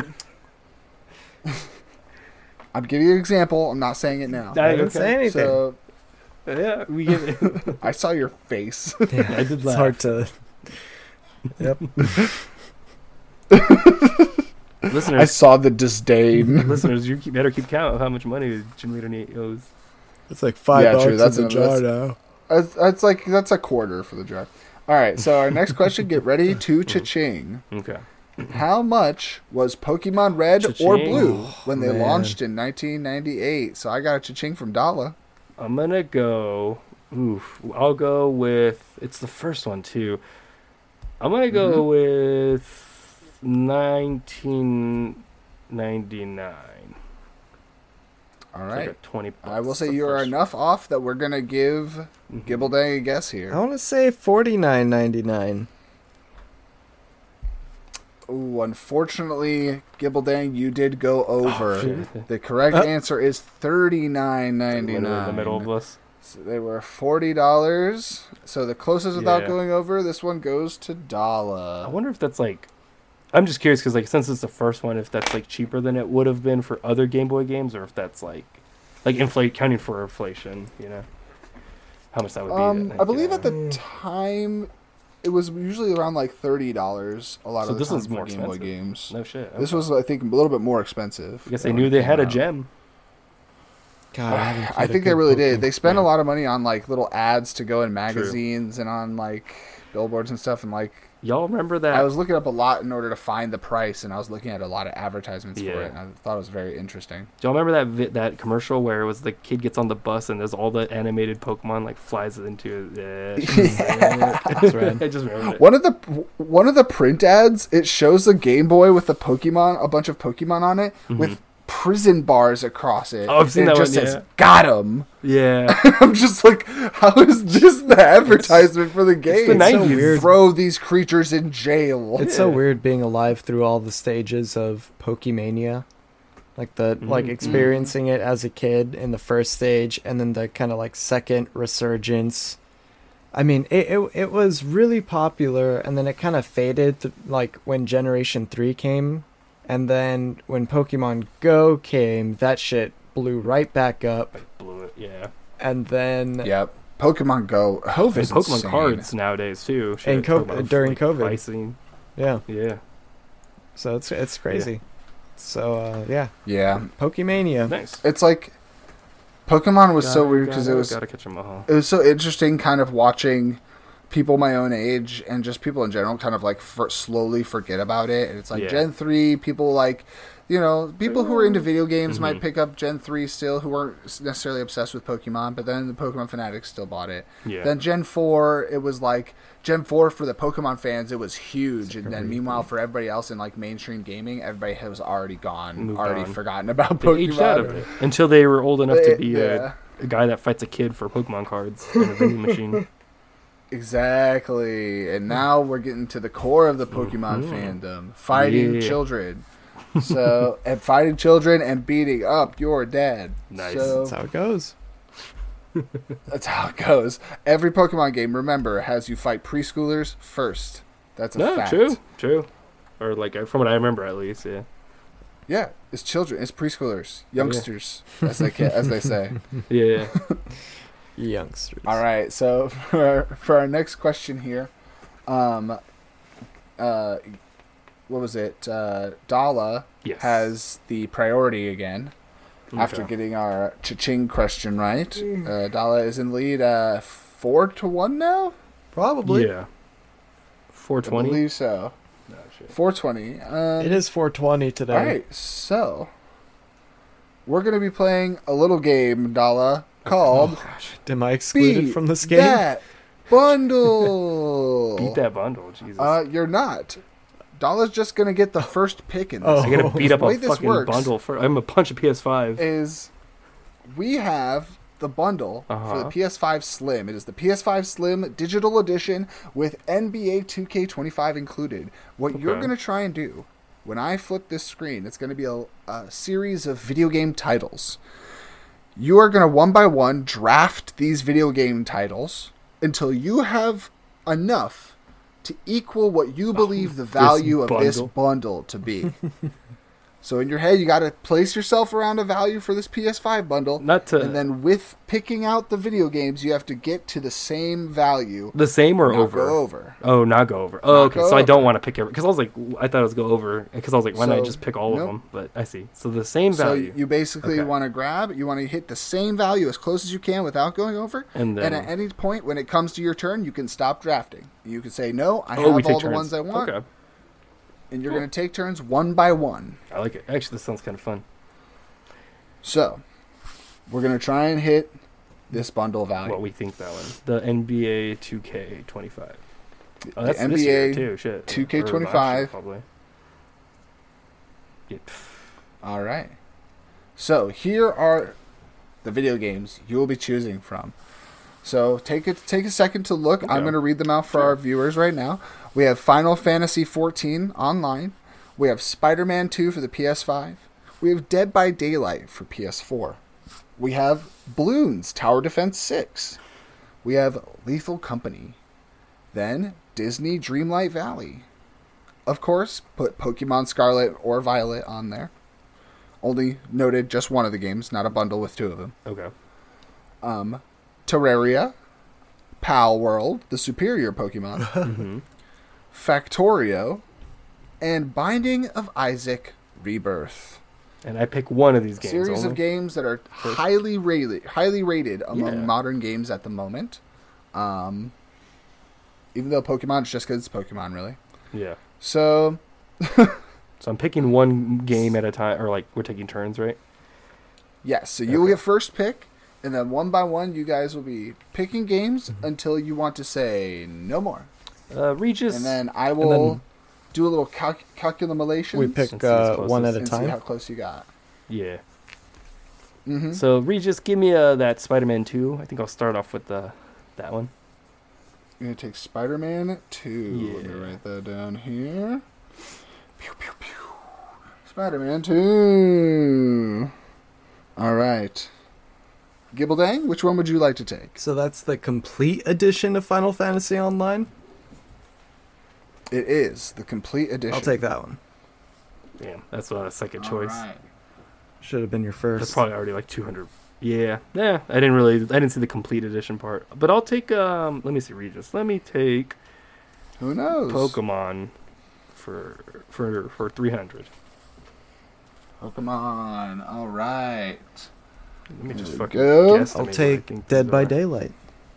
I'm giving you an example. I'm not saying it now. I didn't say anything. So Yeah, we get it. I saw your face. Yeah, I did it's laugh. hard to. Yep. I Listeners, saw the disdain. listeners, you better keep count of how much money Gym leader Nate owes. It's like $5 Yeah, true, that's in the jar enough. now. That's a quarter for the jar. All right, so our next question. Get ready to cha-ching. Okay. How much was Pokemon Red or Cha-ching. Blue when they man. launched in 1998? So I got a cha-ching from Dala. I'm gonna go. I'll go with. It's the first one too. I'm gonna go with 1999. All It's right. like a 20 bucks. I will say the you are first enough off that we're going to give one. Gibbeldang a guess I here. want to say $49.99. Ooh, unfortunately, Gibbeldang, you did go over. shit. The correct Oh. answer is $39.99. Literally in the middle of us. So they were $40. So the closest without Yeah. going over, this one goes to I Dala. wonder if that's like. I'm just curious because like since it's the first one, if that's like cheaper than it would have been for other Game Boy games, or if that's like counting for inflation, you know, how much that would be. I believe at the time it was usually around like $30 a lot So of the this time is for more Game Boy expensive. games. No shit. This okay. was, I think, a little bit more expensive. I guess they when knew it they came had a out. gem. God, I haven't I played a think they good really did. Pokemon They spent a game. lot of money on like little ads to go in magazines and on like billboards and stuff. And like Y'all remember that? I was looking up a lot in order to find the price, and I was looking at a lot of advertisements for Yeah. it. And I thought it was very interesting. Do y'all remember that commercial where it was the kid gets on the bus and there's all the animated Pokemon like flies into it? Yeah, That's right. I just remembered it. One of the print ads, it shows the Game Boy with the Pokemon, a bunch of Pokemon on it, with prison bars across it. Oh, I've seen and it that just one, says, yeah. "Got him." Yeah. I'm just like, how is this the advertisement for the game? the 90s. so weird. Throw these creatures in jail. It's so weird being alive through all the stages of Pokemania. Like experiencing it as a kid in the first stage, and then the kind of like second resurgence. I mean, it was really popular, and then it kind of faded like when Generation 3 came, and then when Pokemon Go came, that shit blew right back up, Blew it, yeah. and then Yep. Pokemon Go. COVID. is Pokemon insane. cards nowadays, too. Shit, And talk about, during like, COVID. pricing. yeah, Yeah. so it's crazy. So yeah, Yeah. Pokemania. Nice. It's like Pokemon was so weird because Gotta catch 'em all. it was so interesting kind of watching people my own age and just people in general kind of like slowly forget about it. And it's like Yeah. Gen 3, people like, people who are into video games might pick up Gen 3 still who weren't necessarily obsessed with Pokemon, but then the Pokemon fanatics still bought it. Yeah. Then Gen 4, it was like, Gen 4 for the Pokemon fans, it was huge. And then meanwhile for everybody else in like mainstream gaming, everybody was already gone, Moved already on. forgotten about They aged out of Pokemon. it until they were old enough to be Yeah. a guy that fights a kid for Pokemon cards in a vending machine. Exactly. And now we're getting to the core of the Pokemon fandom. Fighting Yeah. children. So, and fighting children and beating up your dad. Nice. So, That's how it goes. that's how it goes. Every Pokemon game, remember, has you fight preschoolers first. That's a No, fact. true. Or like from what I remember, at least, yeah. Yeah, it's children. It's preschoolers. Youngsters, as they say. Yeah. Youngsters. All right, so for our next question here, what was it? Dala Yes. has the priority again after Okay. getting our cha-ching question right. Dala is in lead 4-1 now? Probably. Yeah. I 420. believe so. No, shit. 420. It is 420 today. All right, so we're going to be playing a little game, Dala, called Am I excluded Beat from this game? That Bundle. Beat that bundle, Jesus. You're not. Dala's just going to get the first pick in this. Oh. I gotta beat up The way a this fucking works bundle for. I'm a punch a PS5. Is we have the bundle for the PS5 Slim. It is the PS5 Slim Digital Edition with NBA 2K25 included. What you're Okay. going to try and do when I flip this screen, it's going to be a series of video game titles. You are going to one by one draft these video game titles until you have enough to equal what you believe the value of this bundle to be. So in your head, you got to place yourself around a value for this PS5 bundle. And then with picking out the video games, you have to get to the same value. The same or not over? Go over. Oh, not go over. Oh, okay. go So I don't over. want to pick every. Because I was like, I thought it was go over. Because I was like, why not So, just pick all nope. of them? But I see. So the same So value. you basically Okay. want to hit the same value as close as you can without going over. And then- at any point when it comes to your turn, you can stop drafting. You can say, no, I we have take all the turns. ones I want. Okay. And you're going to take turns one by one. I like it. Actually, this sounds kind of fun. So we're going to try and hit this bundle value. What we think that one. The NBA 2K25. Oh, that's the this year NBA too. Shit. 2K25. Or last year, probably. Yeah. All right. So here are the video games you will be choosing from. So take a second to look. Okay. I'm going to read them out for our viewers right now. We have Final Fantasy XIV Online. We have Spider-Man 2 for the PS5. We have Dead by Daylight for PS4. We have Bloons Tower Defense 6. We have Lethal Company. Then Disney Dreamlight Valley. Of course, put Pokemon Scarlet or Violet on there. Only noted just one of the games, not a bundle with two of them. Okay. Terraria, Pal World, the superior Pokemon, Factorio, and Binding of Isaac Rebirth. And I pick one of these games. Series only. of games that are highly rated among Yeah. modern games at the moment. Even though Pokemon is just because it's Pokemon, really. Yeah. So, So I'm picking one game at a time, or like we're taking turns, right? yes. So you will get first pick, and then one by one, you guys will be picking games until you want to say no more. Regis. And then I will do a little calculation. We pick Let's see as close one as- at a and see how time. close you got. Yeah. Mm-hmm. So Regis, give me that Spider-Man 2. I think I'll start off with that one. You're gonna take Spider-Man 2. Let me Yeah. write that down here. Pew, pew, pew. Spider-Man 2. All right. Gibbeldang, which one would you like to take? So that's the complete edition of Final Fantasy Online? It is the complete edition. I'll take that one. Damn, that's a second All choice. right. Should have been your first. That's probably already like 200. Yeah. I didn't see the complete edition part. But I'll take let me see Regis. Let me take Who knows? Pokemon for 300. Pokemon. All right. Let me just There we fucking go. guess. I'll take Dead by Daylight.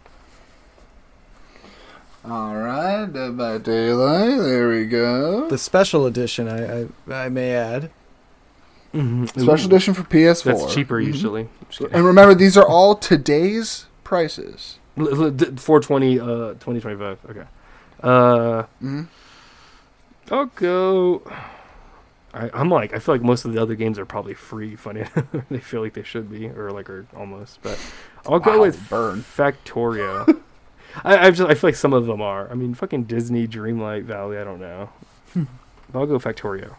All right. Dead by Daylight. There we go. The special edition, I may add. Special edition for PS4. That's cheaper usually. Just kidding. And remember, these are all today's prices. 420 2025. Okay. Mhm. I'll go. I feel like most of the other games are probably free. Funny, they feel like they should be, or almost. But I'll go Wow, with burn. Factorio. I feel like some of them are. I mean, fucking Disney Dreamlight Valley. I don't know. But I'll go Factorio.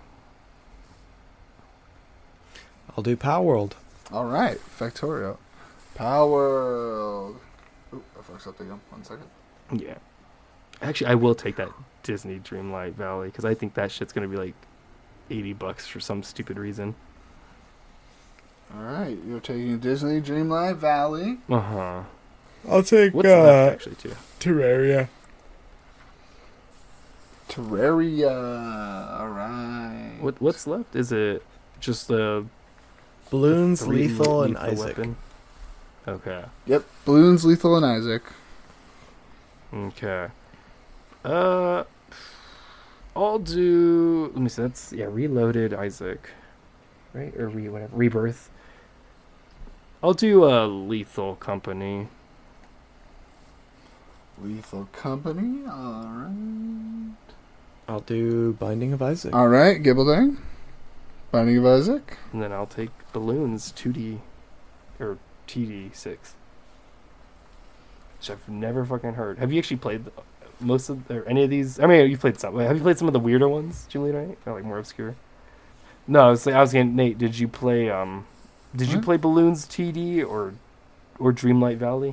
I'll do Power World. All right. Factorio. Power. Oop, I fucked something up. 1 second. Yeah. Actually, I will take that Disney Dreamlight Valley because I think that shit's gonna be like $80 for some stupid reason. All right. You're taking Disney Dreamlight Valley. Uh huh. I'll take What's left actually too? Terraria. Terraria. All right. What's left? Is it just the Balloons, three Lethal, and lethal Isaac. weapon? Okay. Yep. Balloons, Lethal, and Isaac. Okay. I'll do. Let me see. That's Reloaded Isaac, right? Or whatever. Rebirth. I'll do Lethal Company. Lethal Company. All right. I'll do Binding of Isaac. All right. Gibbeldang. Binding of Isaac. And then I'll take Balloons 2D or TD6. Which I've never fucking heard. Have you actually played most of or any of these? I mean, you played some. Have you played some of the weirder ones, Julie? Right? Or like more obscure. No, I was getting Nate. Did you play Did you What? play Balloons TD or Dreamlight Valley?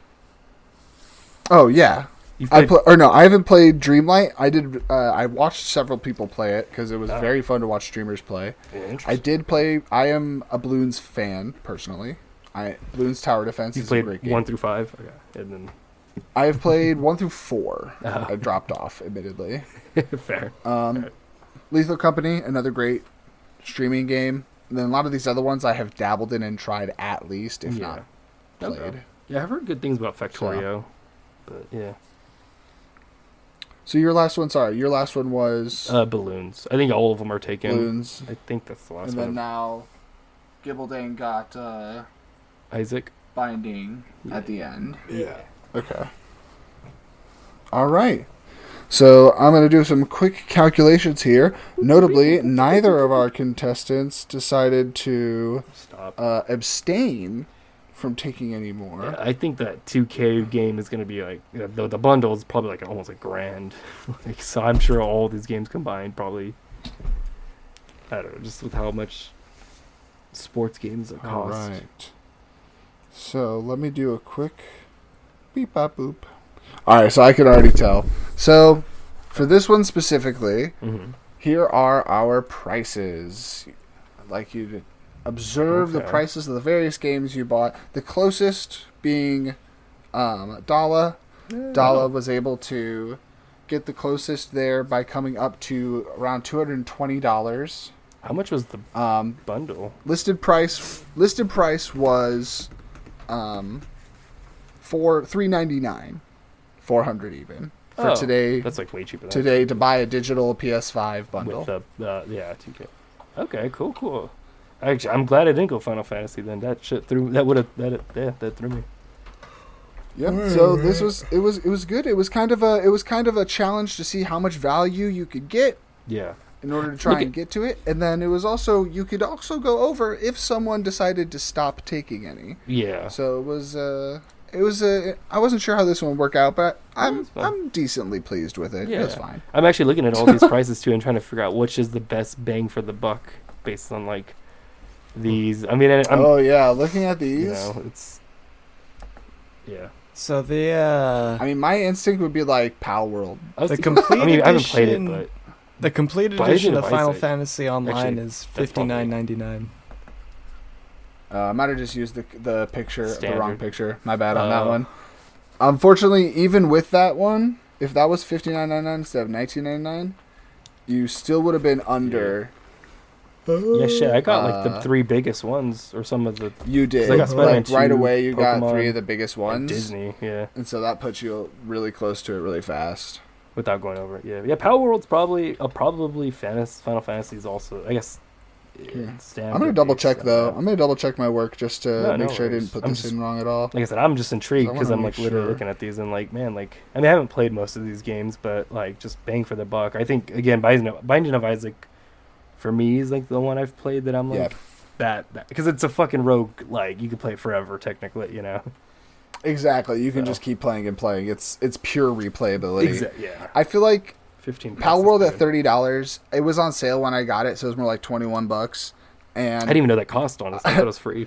Oh yeah. You I haven't played Dreamlight. I did. I watched several people play it because it was very fun to watch streamers play. I did play. I am a Balloons fan personally. Balloons Tower Defense You is a played great game. 1 through 5. Okay, and I have played 1 through 4. Oh. I dropped off, admittedly. then fair. Lethal Company, another great streaming game. And then a lot of these other ones I have dabbled in and tried at least, if not played. Okay. Yeah, I've heard good things about Factorio, but yeah. So your last one was Balloons. I think all of them are taken. Balloons. I think that's the last And then one. now Gibbeldang got Isaac. Binding at the end. Yeah. Okay. All right. So I'm going to do some quick calculations here. Notably, neither of our contestants decided to Stop. abstain from taking any more. Yeah, I think that 2K game is going to be like the bundle is probably like almost $1,000. Like, so I'm sure all these games combined probably. I don't know, just with how much sports games All cost. right. So let me do a quick beep bop boop. All right, so I can already tell. So for this one specifically, Mm-hmm. here are our prices. I'd like you to observe the Okay. prices of the various games you bought. The closest being Dala. Dala was able to get the closest there by coming up to around $220. How much was the bundle? Listed price was for $399, $400 even for Oh, today. That's like way cheaper than Today to buy a digital PS5 bundle. with the 2K. Okay, cool. Actually, I'm glad I didn't go Final Fantasy then. That shit threw that threw me. Yep. So this was it was good. It was kind of a challenge to see how much value you could get. Yeah. in order to try Look and at- get to it. And then it was also, you could also go over if someone decided to stop taking any. Yeah. So it was I wasn't sure how this one would work out, but I'm It's fine. I'm decently pleased with it. Yeah. It was fine. I'm actually looking at all these prices too and trying to figure out which is the best bang for the buck based on like these. I mean, I'm Oh yeah, looking at these. you know, it's yeah. So the I mean, my instinct would be like Pal World. I was The thinking- complete I mean, I haven't played it, edition- but the complete But I edition didn't of buy Final it. Fantasy Online Actually, is that's probably- $59.99. I might have just used the picture, the wrong Standard. picture. My bad on that Oh. one. Unfortunately, even with that one, if that was $59.99 instead of $19.99, you still would have been under. yeah, shit. I got like the Uh, 3 biggest ones or some of the You did. I got Spider-Man Like, right 2, away, you got Pokemon, 3 of the biggest like, ones. Disney. Yeah, And so that puts you really close to it really fast. without going over it. Yeah, Power World's probably Final Fantasy is also. I guess. It's standard I'm gonna double check based, though. I'm gonna double check my work just to No, make no sure I worries. didn't put I'm this just- in wrong at all. Like I said, I'm just intrigued I because wanna I'm make like literally sure. looking at these and like, man, like I mean, I haven't played most of these games, but like just bang for the buck. I think again, Binding of Isaac, for me is like the one I've played that I'm like Yeah. that because it's a fucking rogue. Like you could play it forever, technically, you know. Exactly. You can So. just keep playing and playing. It's pure replayability. Yeah. I feel like 15. Pal bucks World is at good. $30. It was on sale when I got it, so it was more like $21. And I didn't even know that cost. Honestly, I thought it was free.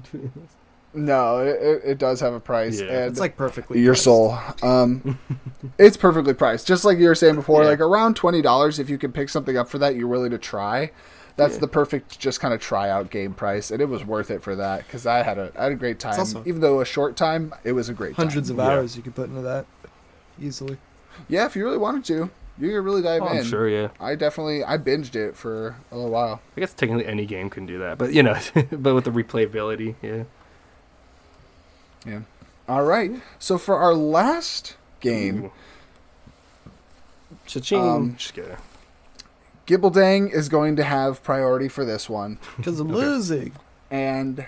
no, it does have a price. Yeah. And It's like perfectly your priced. soul. It's perfectly priced. Just like you were saying before, Yeah. like around $20. If you can pick something up for that, you're willing to try. That's Yeah. the perfect, just kind of try out game price, and it was worth it for that because I had a great time. also- Even though a short time, it was a great time. Hundreds of Yeah. hours you could put into that easily. Yeah, if you really wanted to, you could really dive Oh, in. I'm sure. Yeah. I binged it for a little while. I guess technically any game can do that, but you know, but with the replayability, yeah. Yeah. All right. So for our last game, Ooh. Cha-ching. Um, Just kidding. Gibbeldang is going to have priority for this one. Because I'm Okay. losing. And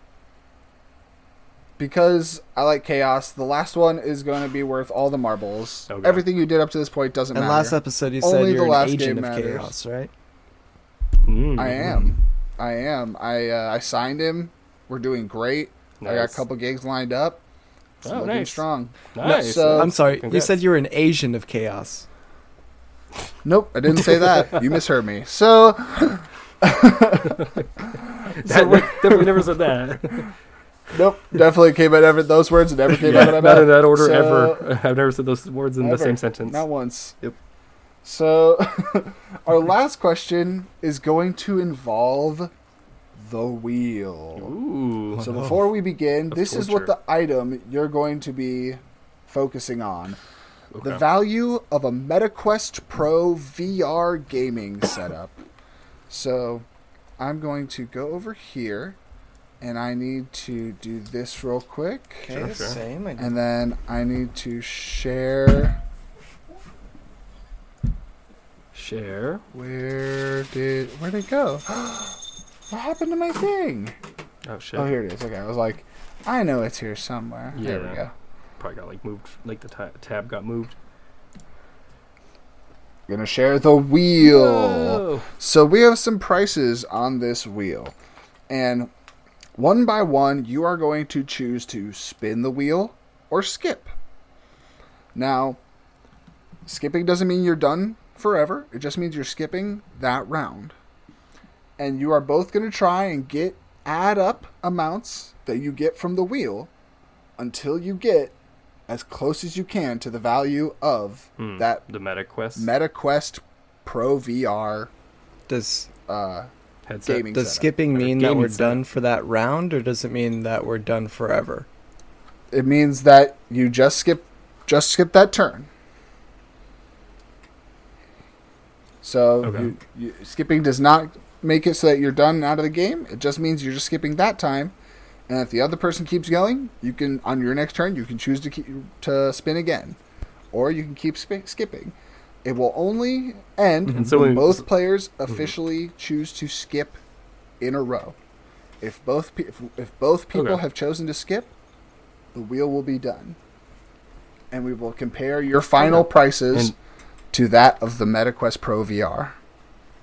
because I like chaos, the last one is going to be worth all the marbles. Okay. Everything you did up to this point doesn't And matter. last episode you Only said the you're an last agent game of matters. chaos, right? Mm. I am. I signed him. We're doing great. I got a Nice. couple gigs lined up. It's Oh, looking nice. strong. Nice. so- I'm sorry, Congrats. you said you were an Asian of chaos. Nope, I didn't say that. You misheard me. So, Definitely never said that. nope, definitely came out of those words never came out of my not mouth. in that order So- ever. I've never said those words in the Ever. same sentence. Not once. Yep. So, our last question is going to involve the wheel. Ooh. So before we begin, Of this is what torture. the item you're going to be focusing on. The Okay. value of a MetaQuest Pro VR gaming setup. So I'm going to go over here and I need to do this real quick. Sure. same. And then I need to share. Share. Where'd it go? What happened to my thing? Oh shit. Oh, here it is. Okay, I was like, I know it's here somewhere. There we Yeah. go. Probably got like moved. Like the tab got moved. Gonna share the wheel. Whoa. So we have some prices on this wheel. And one by one, you are going to choose to spin the wheel or skip. Now, skipping doesn't mean you're done forever. It just means you're skipping that round. And you are both going to try and add up amounts that you get from the wheel until you get as close as you can to the value of that The MetaQuest MetaQuest Pro VR Does headset. gaming does setup. skipping Or mean that gaming we're setup. done for that round, or does it mean that we're done forever? It means that you just skip that turn. So Okay. skipping does not make it so that you're done out of the game. It just means you're just skipping that time. And if the other person keeps going, you can on your next turn you can choose to spin again, or you can keep skipping. It will only end And so when we- both players officially choose to skip in a row. If both people Okay. have chosen to skip, the wheel will be done, and we will compare your final prices And- to that of the MetaQuest Pro VR.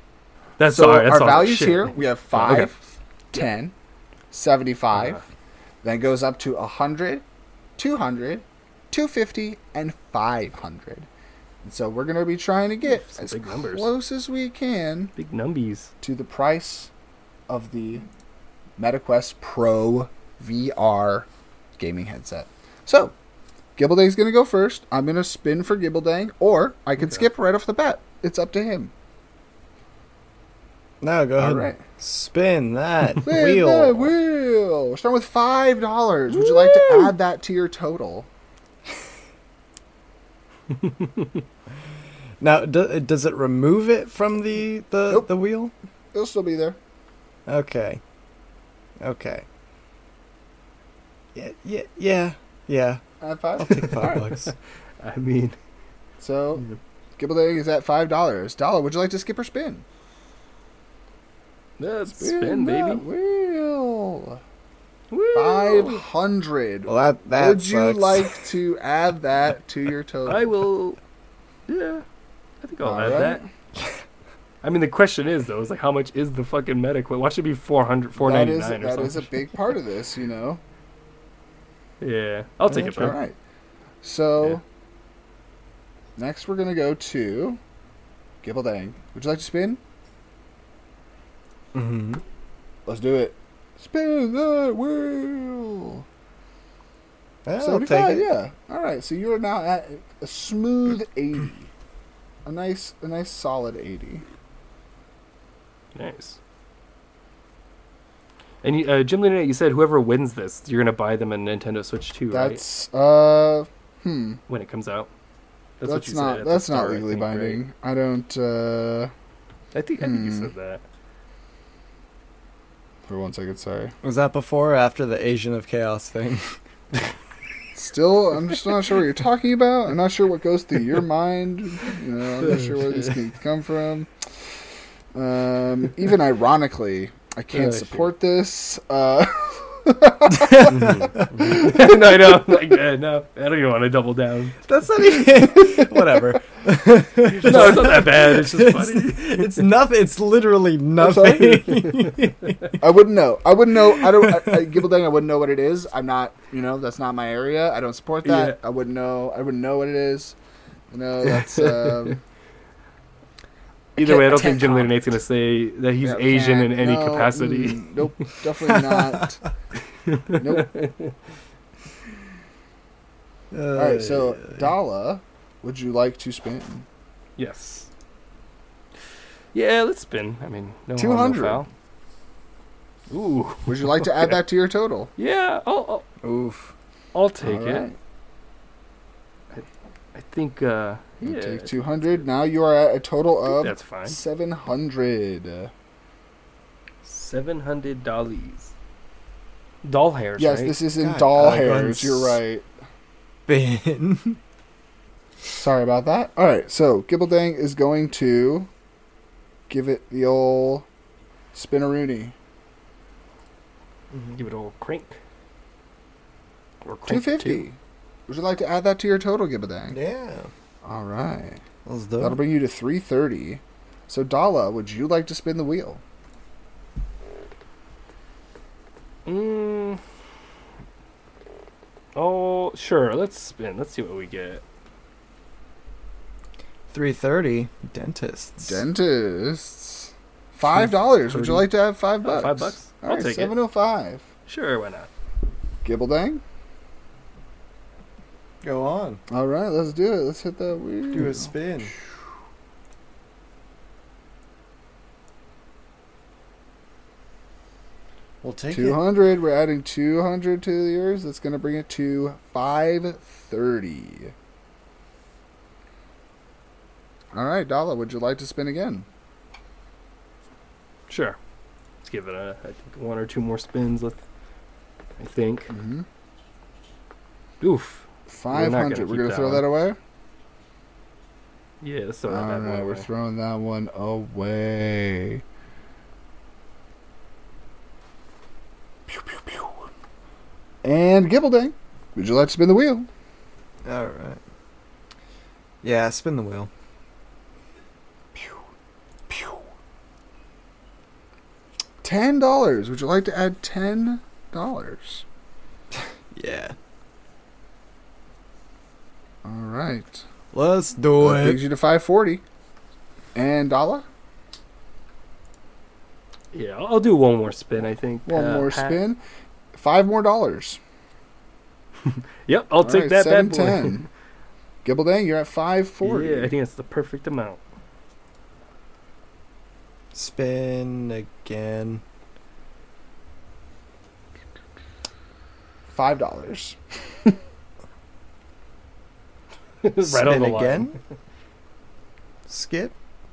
That's So all right. That's our all values shit. here, we have 5, Okay. 10, 75, Uh-huh. then goes up to 100, 200, 250, and 500. And so we're going to be trying to get Some as big numbers. close as we can Big numbies. to the price of the MetaQuest Pro VR gaming headset. So, Gibbeldang's going to go first. I'm going to spin for Gibbeldang, or I can Okay. skip right off the bat. It's up to him. No, go ahead. All right. Spin that Spin wheel. that wheel. We're starting with $5. Would you like to add that to your total? Now, does it remove it from the Nope. the wheel? It'll still be there. Okay. Yeah. Add 5. I'll take All right. $5. I mean, So, Gibbeldang is at $5. Dollar, would you like to skip or spin? let's spin, baby. that wheel. Woo! 500. Well, that Would you sucks. like to add that to your total? I will. Yeah, I think I'll All add right. that. I mean, the question is though, is like how much is the fucking medic? Why should it be 400, That 499 or is something? a big part of this, you know. Yeah, I'll take it All though. right. So, Yeah. next we're going to go to Gibbeldang. Would you like to spin? Mm-hmm. Let's do it. Spin that wheel. I'll 75, take it. yeah. All right, so you are now at a smooth 80. A nice solid 80. Nice. And you, Jim Lynette, you said whoever wins this, you're gonna buy them a Nintendo Switch 2, right? That's When it comes out. That's what that's you said not at the that's not start, I legally think, right? binding. I don't I think you said that. for 1 second, sorry. Was that before or after the Asian of Chaos thing? Still, I'm just not sure what you're talking about. I'm not sure what goes through your mind. You know, I'm not sure where this can come from. Even ironically, I can't Sure. support this. No, I know. Like, no, I don't even want to double down. That's not even. Whatever. No, it's not that bad. It's just funny. It's nothing. It's literally sorry? nothing. I wouldn't know. I Gibbeldang, I wouldn't know what it is. I'm not, that's not my area. I don't support that. Yeah. I wouldn't know what it is. That's Either way, I don't can't think Jim comment. Lynette's going to say that he's Yeah, Asian in can't- any no, capacity. Nope, definitely not. Nope. All right, so Dala, would you like to spin? Yes. Yeah, let's spin. I mean, no harm, 200. no foul. Ooh. Would you like to add that to your total? Yeah, Oof. I'll take All it. right. I think, You yeah, take 200. Now you are at a total of that's fine. 700. $700. Doll hairs, Yes, right? this is in God, doll I got hairs. You're right. Spin. Sorry about that. All right, so Gibbeldang is going to give it the old spinaroonie. Give it a little crank. Or crank 250. Would you like to add that to your total, Gibbeldang? Yeah. All right. Let's do That'll it. bring you to 330. So, Dala, would you like to spin the wheel? Oh, sure. Let's spin. Let's see what we get. 330. Dentists. Dentists. $5. Would you like to have $5? $5? All I'll right, take it. 705. Sure, why not? Gibbeldang. Go on. All right, let's do it. Let's hit that wheel. Do a spin. We'll take 200. We're adding 200 to yours. That's going to bring it to 530. All right, Dala, would you like to spin again? Sure. Let's give it I think 1 or 2 more spins. I think. Mm-hmm. Oof. We're not 500. gonna We're keep going to that throw one. that away? Yeah, let's throw that All bad boy right, we're away. throwing that one away. Pew, pew, pew. And Gibbeldang, would you like to spin the wheel? it. All right. Yeah, spin the wheel. Pew, pew. $10. Would you like to add $10? Yeah. All right. Let's do That brings it. you to $5.40. And Dala? Yeah, I'll do one more spin. I think. One more Pat. spin. $5 more. Yep, I'll take that bad boy. $7.10. Gibbeldang, you're at $5.40. Yeah, I think that's the perfect amount. Spin again. $5. Right Spin on the line. again. Skip.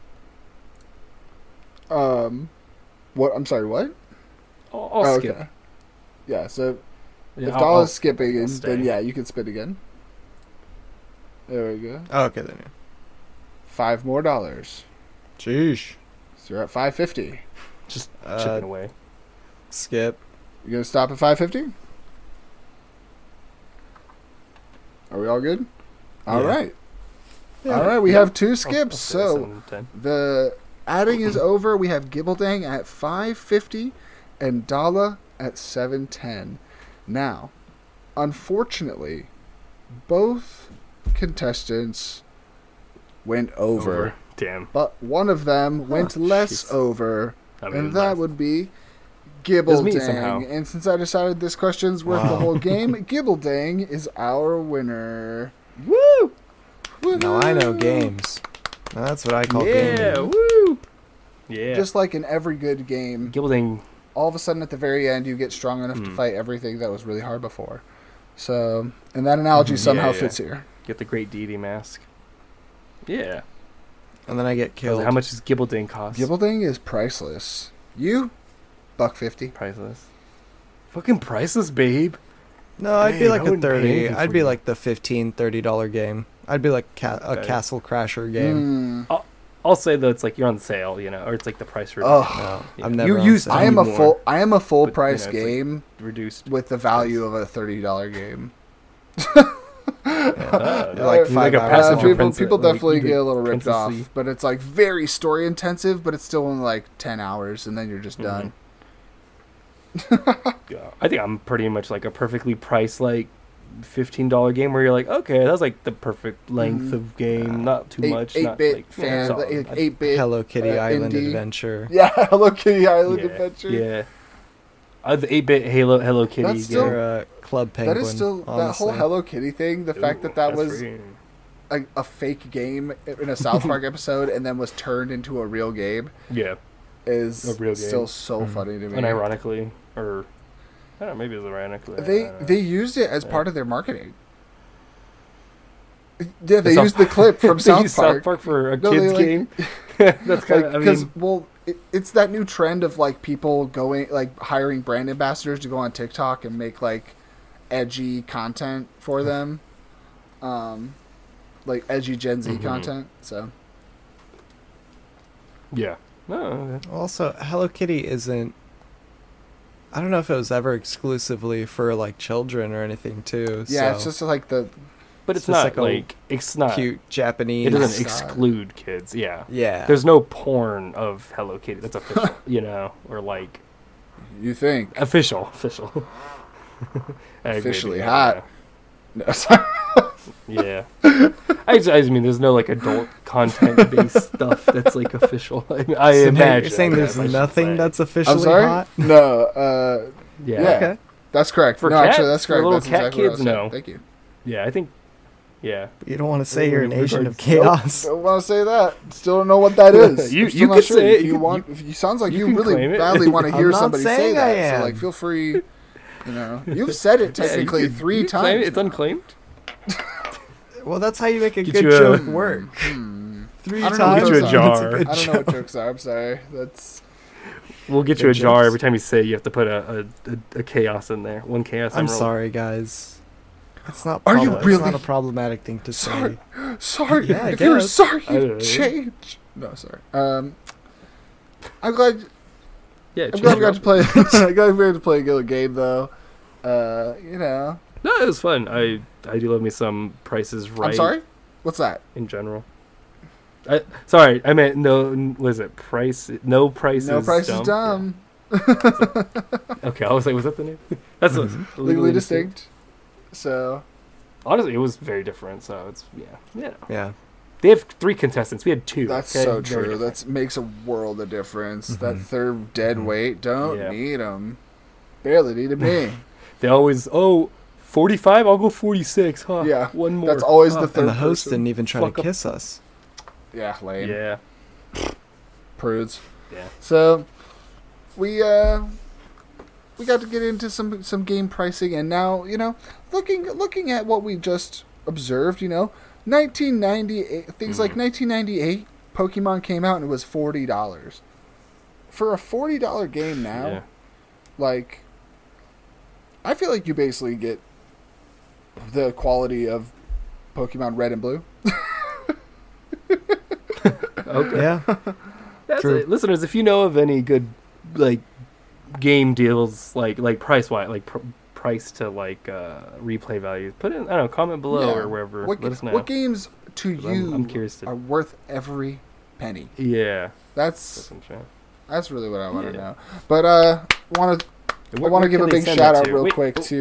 What? I'm sorry, what? I'll Oh, skip. okay. Yeah, so Yeah, if I'll- Dala's I'll- skipping, I'll stay. then yeah, you can spin again. There we go. Oh, okay then. $5 more. Sheesh. So you're at $5.50. Just Uh, chipping away. Skip. You gonna stop at $5.50? Are we all good? All Yeah. right. Yeah. All right, we have 2 I'll skips. stay So 7 and 10. the adding is over. We have Gibbeldang at $5.50 and Dala at $7.10. Now, unfortunately, both contestants went over. Damn. But one of them went less jeez. over, I mean, and that would be was me somehow. Gibbeldang. And since I decided this question's worth the Wow. whole game, Gibbeldang is our winner. Woo! Now I know games. Now that's what I call Yeah, gaming. woo! Yeah. Just like in every good game, Gibbelding. all of a sudden at the very end you get strong enough to Hmm. fight everything that was really hard before. So, and that analogy somehow Yeah, yeah. fits here. Get the great deity mask. Yeah. And then I get killed. How much does Gibbelding cost? Gibbelding is priceless. You, $1.50. Priceless. Fucking priceless, babe. No, I'd be Dang, like I a wouldn't pay 30. anything I'd for be you. like the $15-$30 game. I'd be like a Okay. Castle Crasher game. I'll say though, it's like you're on sale, you know, or it's like the price Oh, No, Yeah. I'm never. You on used sale. I am a more. full. I am a full But, you price know, it's like- game reduced. with the value of a $30 game. Like Like 5 a hours passenger long. people princess, people like, definitely either get a little ripped off, princessy- but it's like very story intensive. But it's still only like 10 hours, and then you're just done. Yeah, I think I'm pretty much like a perfectly priced like $15 game where you're like, okay, that's like the perfect length of game, not too much, not 8-bit like fan, solid. 8-bit Hello Kitty Island indie. Adventure. Yeah, Hello Kitty Island yeah, Adventure. Yeah, the 8-bit Hello Kitty. That's still- Or Club Penguin. That is still that whole honestly. Hello Kitty thing. The fact that that's was free. a fake game in a South Park episode and then was turned into a real game Yeah, is A real game. still so Mm-hmm. funny to me. unironically, or I don't know, maybe it was ironically. I They don't know. they used it as Yeah. part of their marketing. Yeah, they South- used the clip from They South used Park. South Park for a No, they, kids like- game. That's kind of. I Because mean, it's that new trend of like people going like hiring brand ambassadors to go on TikTok and make like edgy content for them, like edgy Gen Z Mhm. content. So yeah. No, okay. Also, Hello Kitty isn't. I don't know if it was ever exclusively for like children or anything too. yeah, so it's just like the But It's it's just not like a like it's not. cute Japanese. It doesn't style. exclude kids. Yeah. Yeah. There's no porn of Hello Kitty. That's official, you know, or like you think official. Officially Maybe, hot. no, sorry. Yeah. I mean, there's no like adult content based stuff that's like official. I, mean, I So now imagine. you're saying I there's guess I should nothing say. that's I'm officially sorry. hot. No, Yeah. yeah. Okay. that's correct. For no, actually, cats, that's for correct. little That's cat exactly what I kids, was saying. no. Thank you. Yeah, I think. Yeah. You don't want to say you're an Asian of Nope. chaos. Don't want to say that. Still don't know what that is. You- I'm still you not could sure. say it. If you You- want. If you sounds like you you can really claim it. badly want to I'm hear not somebody say saying I that. So am. like, feel free. You know, you've said it technically Yeah, three you claim times. it. It's now. unclaimed. Well, that's how you make a Get good you a- joke work. 3 I don't know times. what Get you a those jar. That's a good I don't know what joke. jokes are. I'm sorry. That's We'll get you a Good jar jokes. every time you say it, you have to put a chaos in there. One chaos. I'm emerald. sorry, guys. It's not. Are you It's really- not a problematic thing to Sorry. say. sorry. Yeah, I if you're guess. sorry, I don't know. change. No, sorry. I'm glad. Yeah. I'm change glad we it got to up. play. I'm glad we got to play a good game though. You know. No, it was fun. I do love me some Prices Right. I'm sorry. What's that? In general. Sorry, I meant no. Was it price? No price. No price is dumb. dumb. Okay, I was like, was that the name? That's Legally Distinct. So Honestly, it was very different. So it's yeah. Yeah. They have 3 contestants. We had 2. that's okay? so Very true. different. That makes a world of difference. That third dead weight, don't Yeah. need them. Barely needed me. They always 45. I'll go 46. Huh? Yeah, One more. that's always the And third the host person. didn't even try Fuck to up. kiss us. Yeah, lame. Yeah. Prudes. Yeah. So we got to get into some game pricing, and now looking at what we just observed. 1998 things like 1998, Pokemon came out and it was $40. For a $40 game now, Yeah. like I feel like you basically get the quality of Pokemon Red and Blue. Okay. Yeah. That's True. it. Listeners, if you know of any good like game deals, like price wise, like price to like replay values, put in comment below Yeah. or wherever. What, Let us know. what games to 'Cause you I'm curious to. are worth every penny? Yeah. That's Interesting. That's really what I want to Yeah. know. But I want to give a big shout out real quick to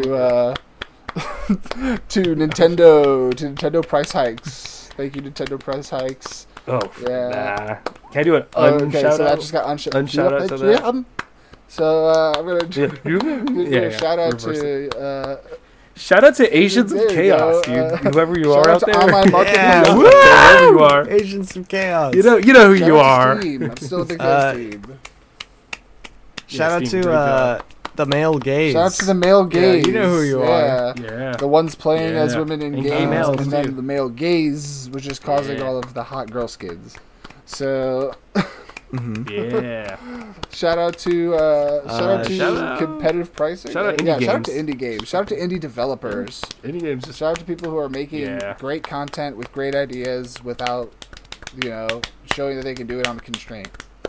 Nintendo price hikes. Thank you, Nintendo price hikes. Oh, Yeah. nah. Can I do an Okay, unshout so out? that just got Unshout out to that? Yeah. So I'm gonna give Yeah, a shout out reverse it. to Shout out to Asians There of you Chaos, go. dude. Whoever you shout are out out to there. Online Market Yeah, News. woo! Wherever you are. Agents of Chaos. You know who Shout you out are. to Steam. I'm still a big Uh, Steam. Shout out Steam, to great job. the male gays. Shout out to the male gays. you know who you yeah. Yeah. The ones playing as Yeah. women in And games, gay males, and then too. the male gays, which is causing Yeah. all of the hot girl skids. So, Yeah. shout out to shout out- competitive pricing. shout out indie yeah, shout out to games. indie games. Shout out to indie developers. Any games just Shout out to people who are making Yeah. great content with great ideas without, showing that they can do it on a constraint.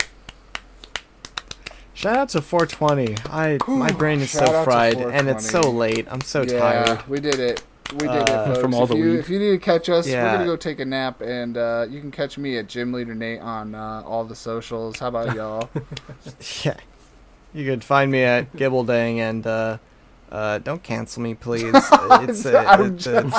Shout out to 420. My brain is Shout out so to fried, and it's so 420. late. I'm so Yeah, tired. we did it. We did it, folks. From all if the you weed. if you need to catch us, we're Yeah. gonna go take a nap, and you can catch me at Gym Leader Nate on all the socials. How about y'all? Yeah. You could find me at Gibbeldang, and don't cancel me, please. I'm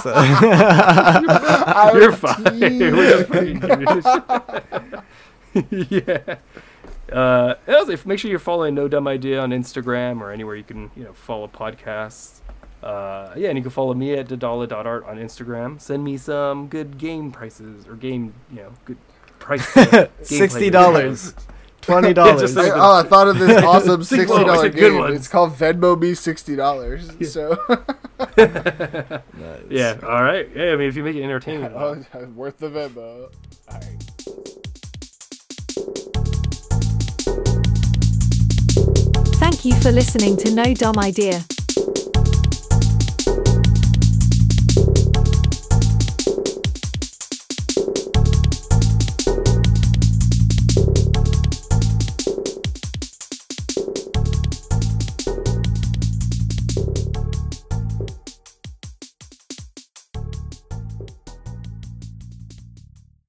You're fine. We're just fucking curious. Yeah. Also, make sure you're following No Dumb Idea on Instagram or anywhere you can, follow podcasts. Yeah, and you can follow me at dadala.art on Instagram. Send me some good game prices or good price. $60, $20. Yeah, just like- I thought of this awesome Think $60 low, it's a good game. one. It's called Venmo me $60. So Yeah, all right. Yeah, I mean, if you make it entertaining. worth the Venmo. All right. Thank you for listening to No Dumb Idea.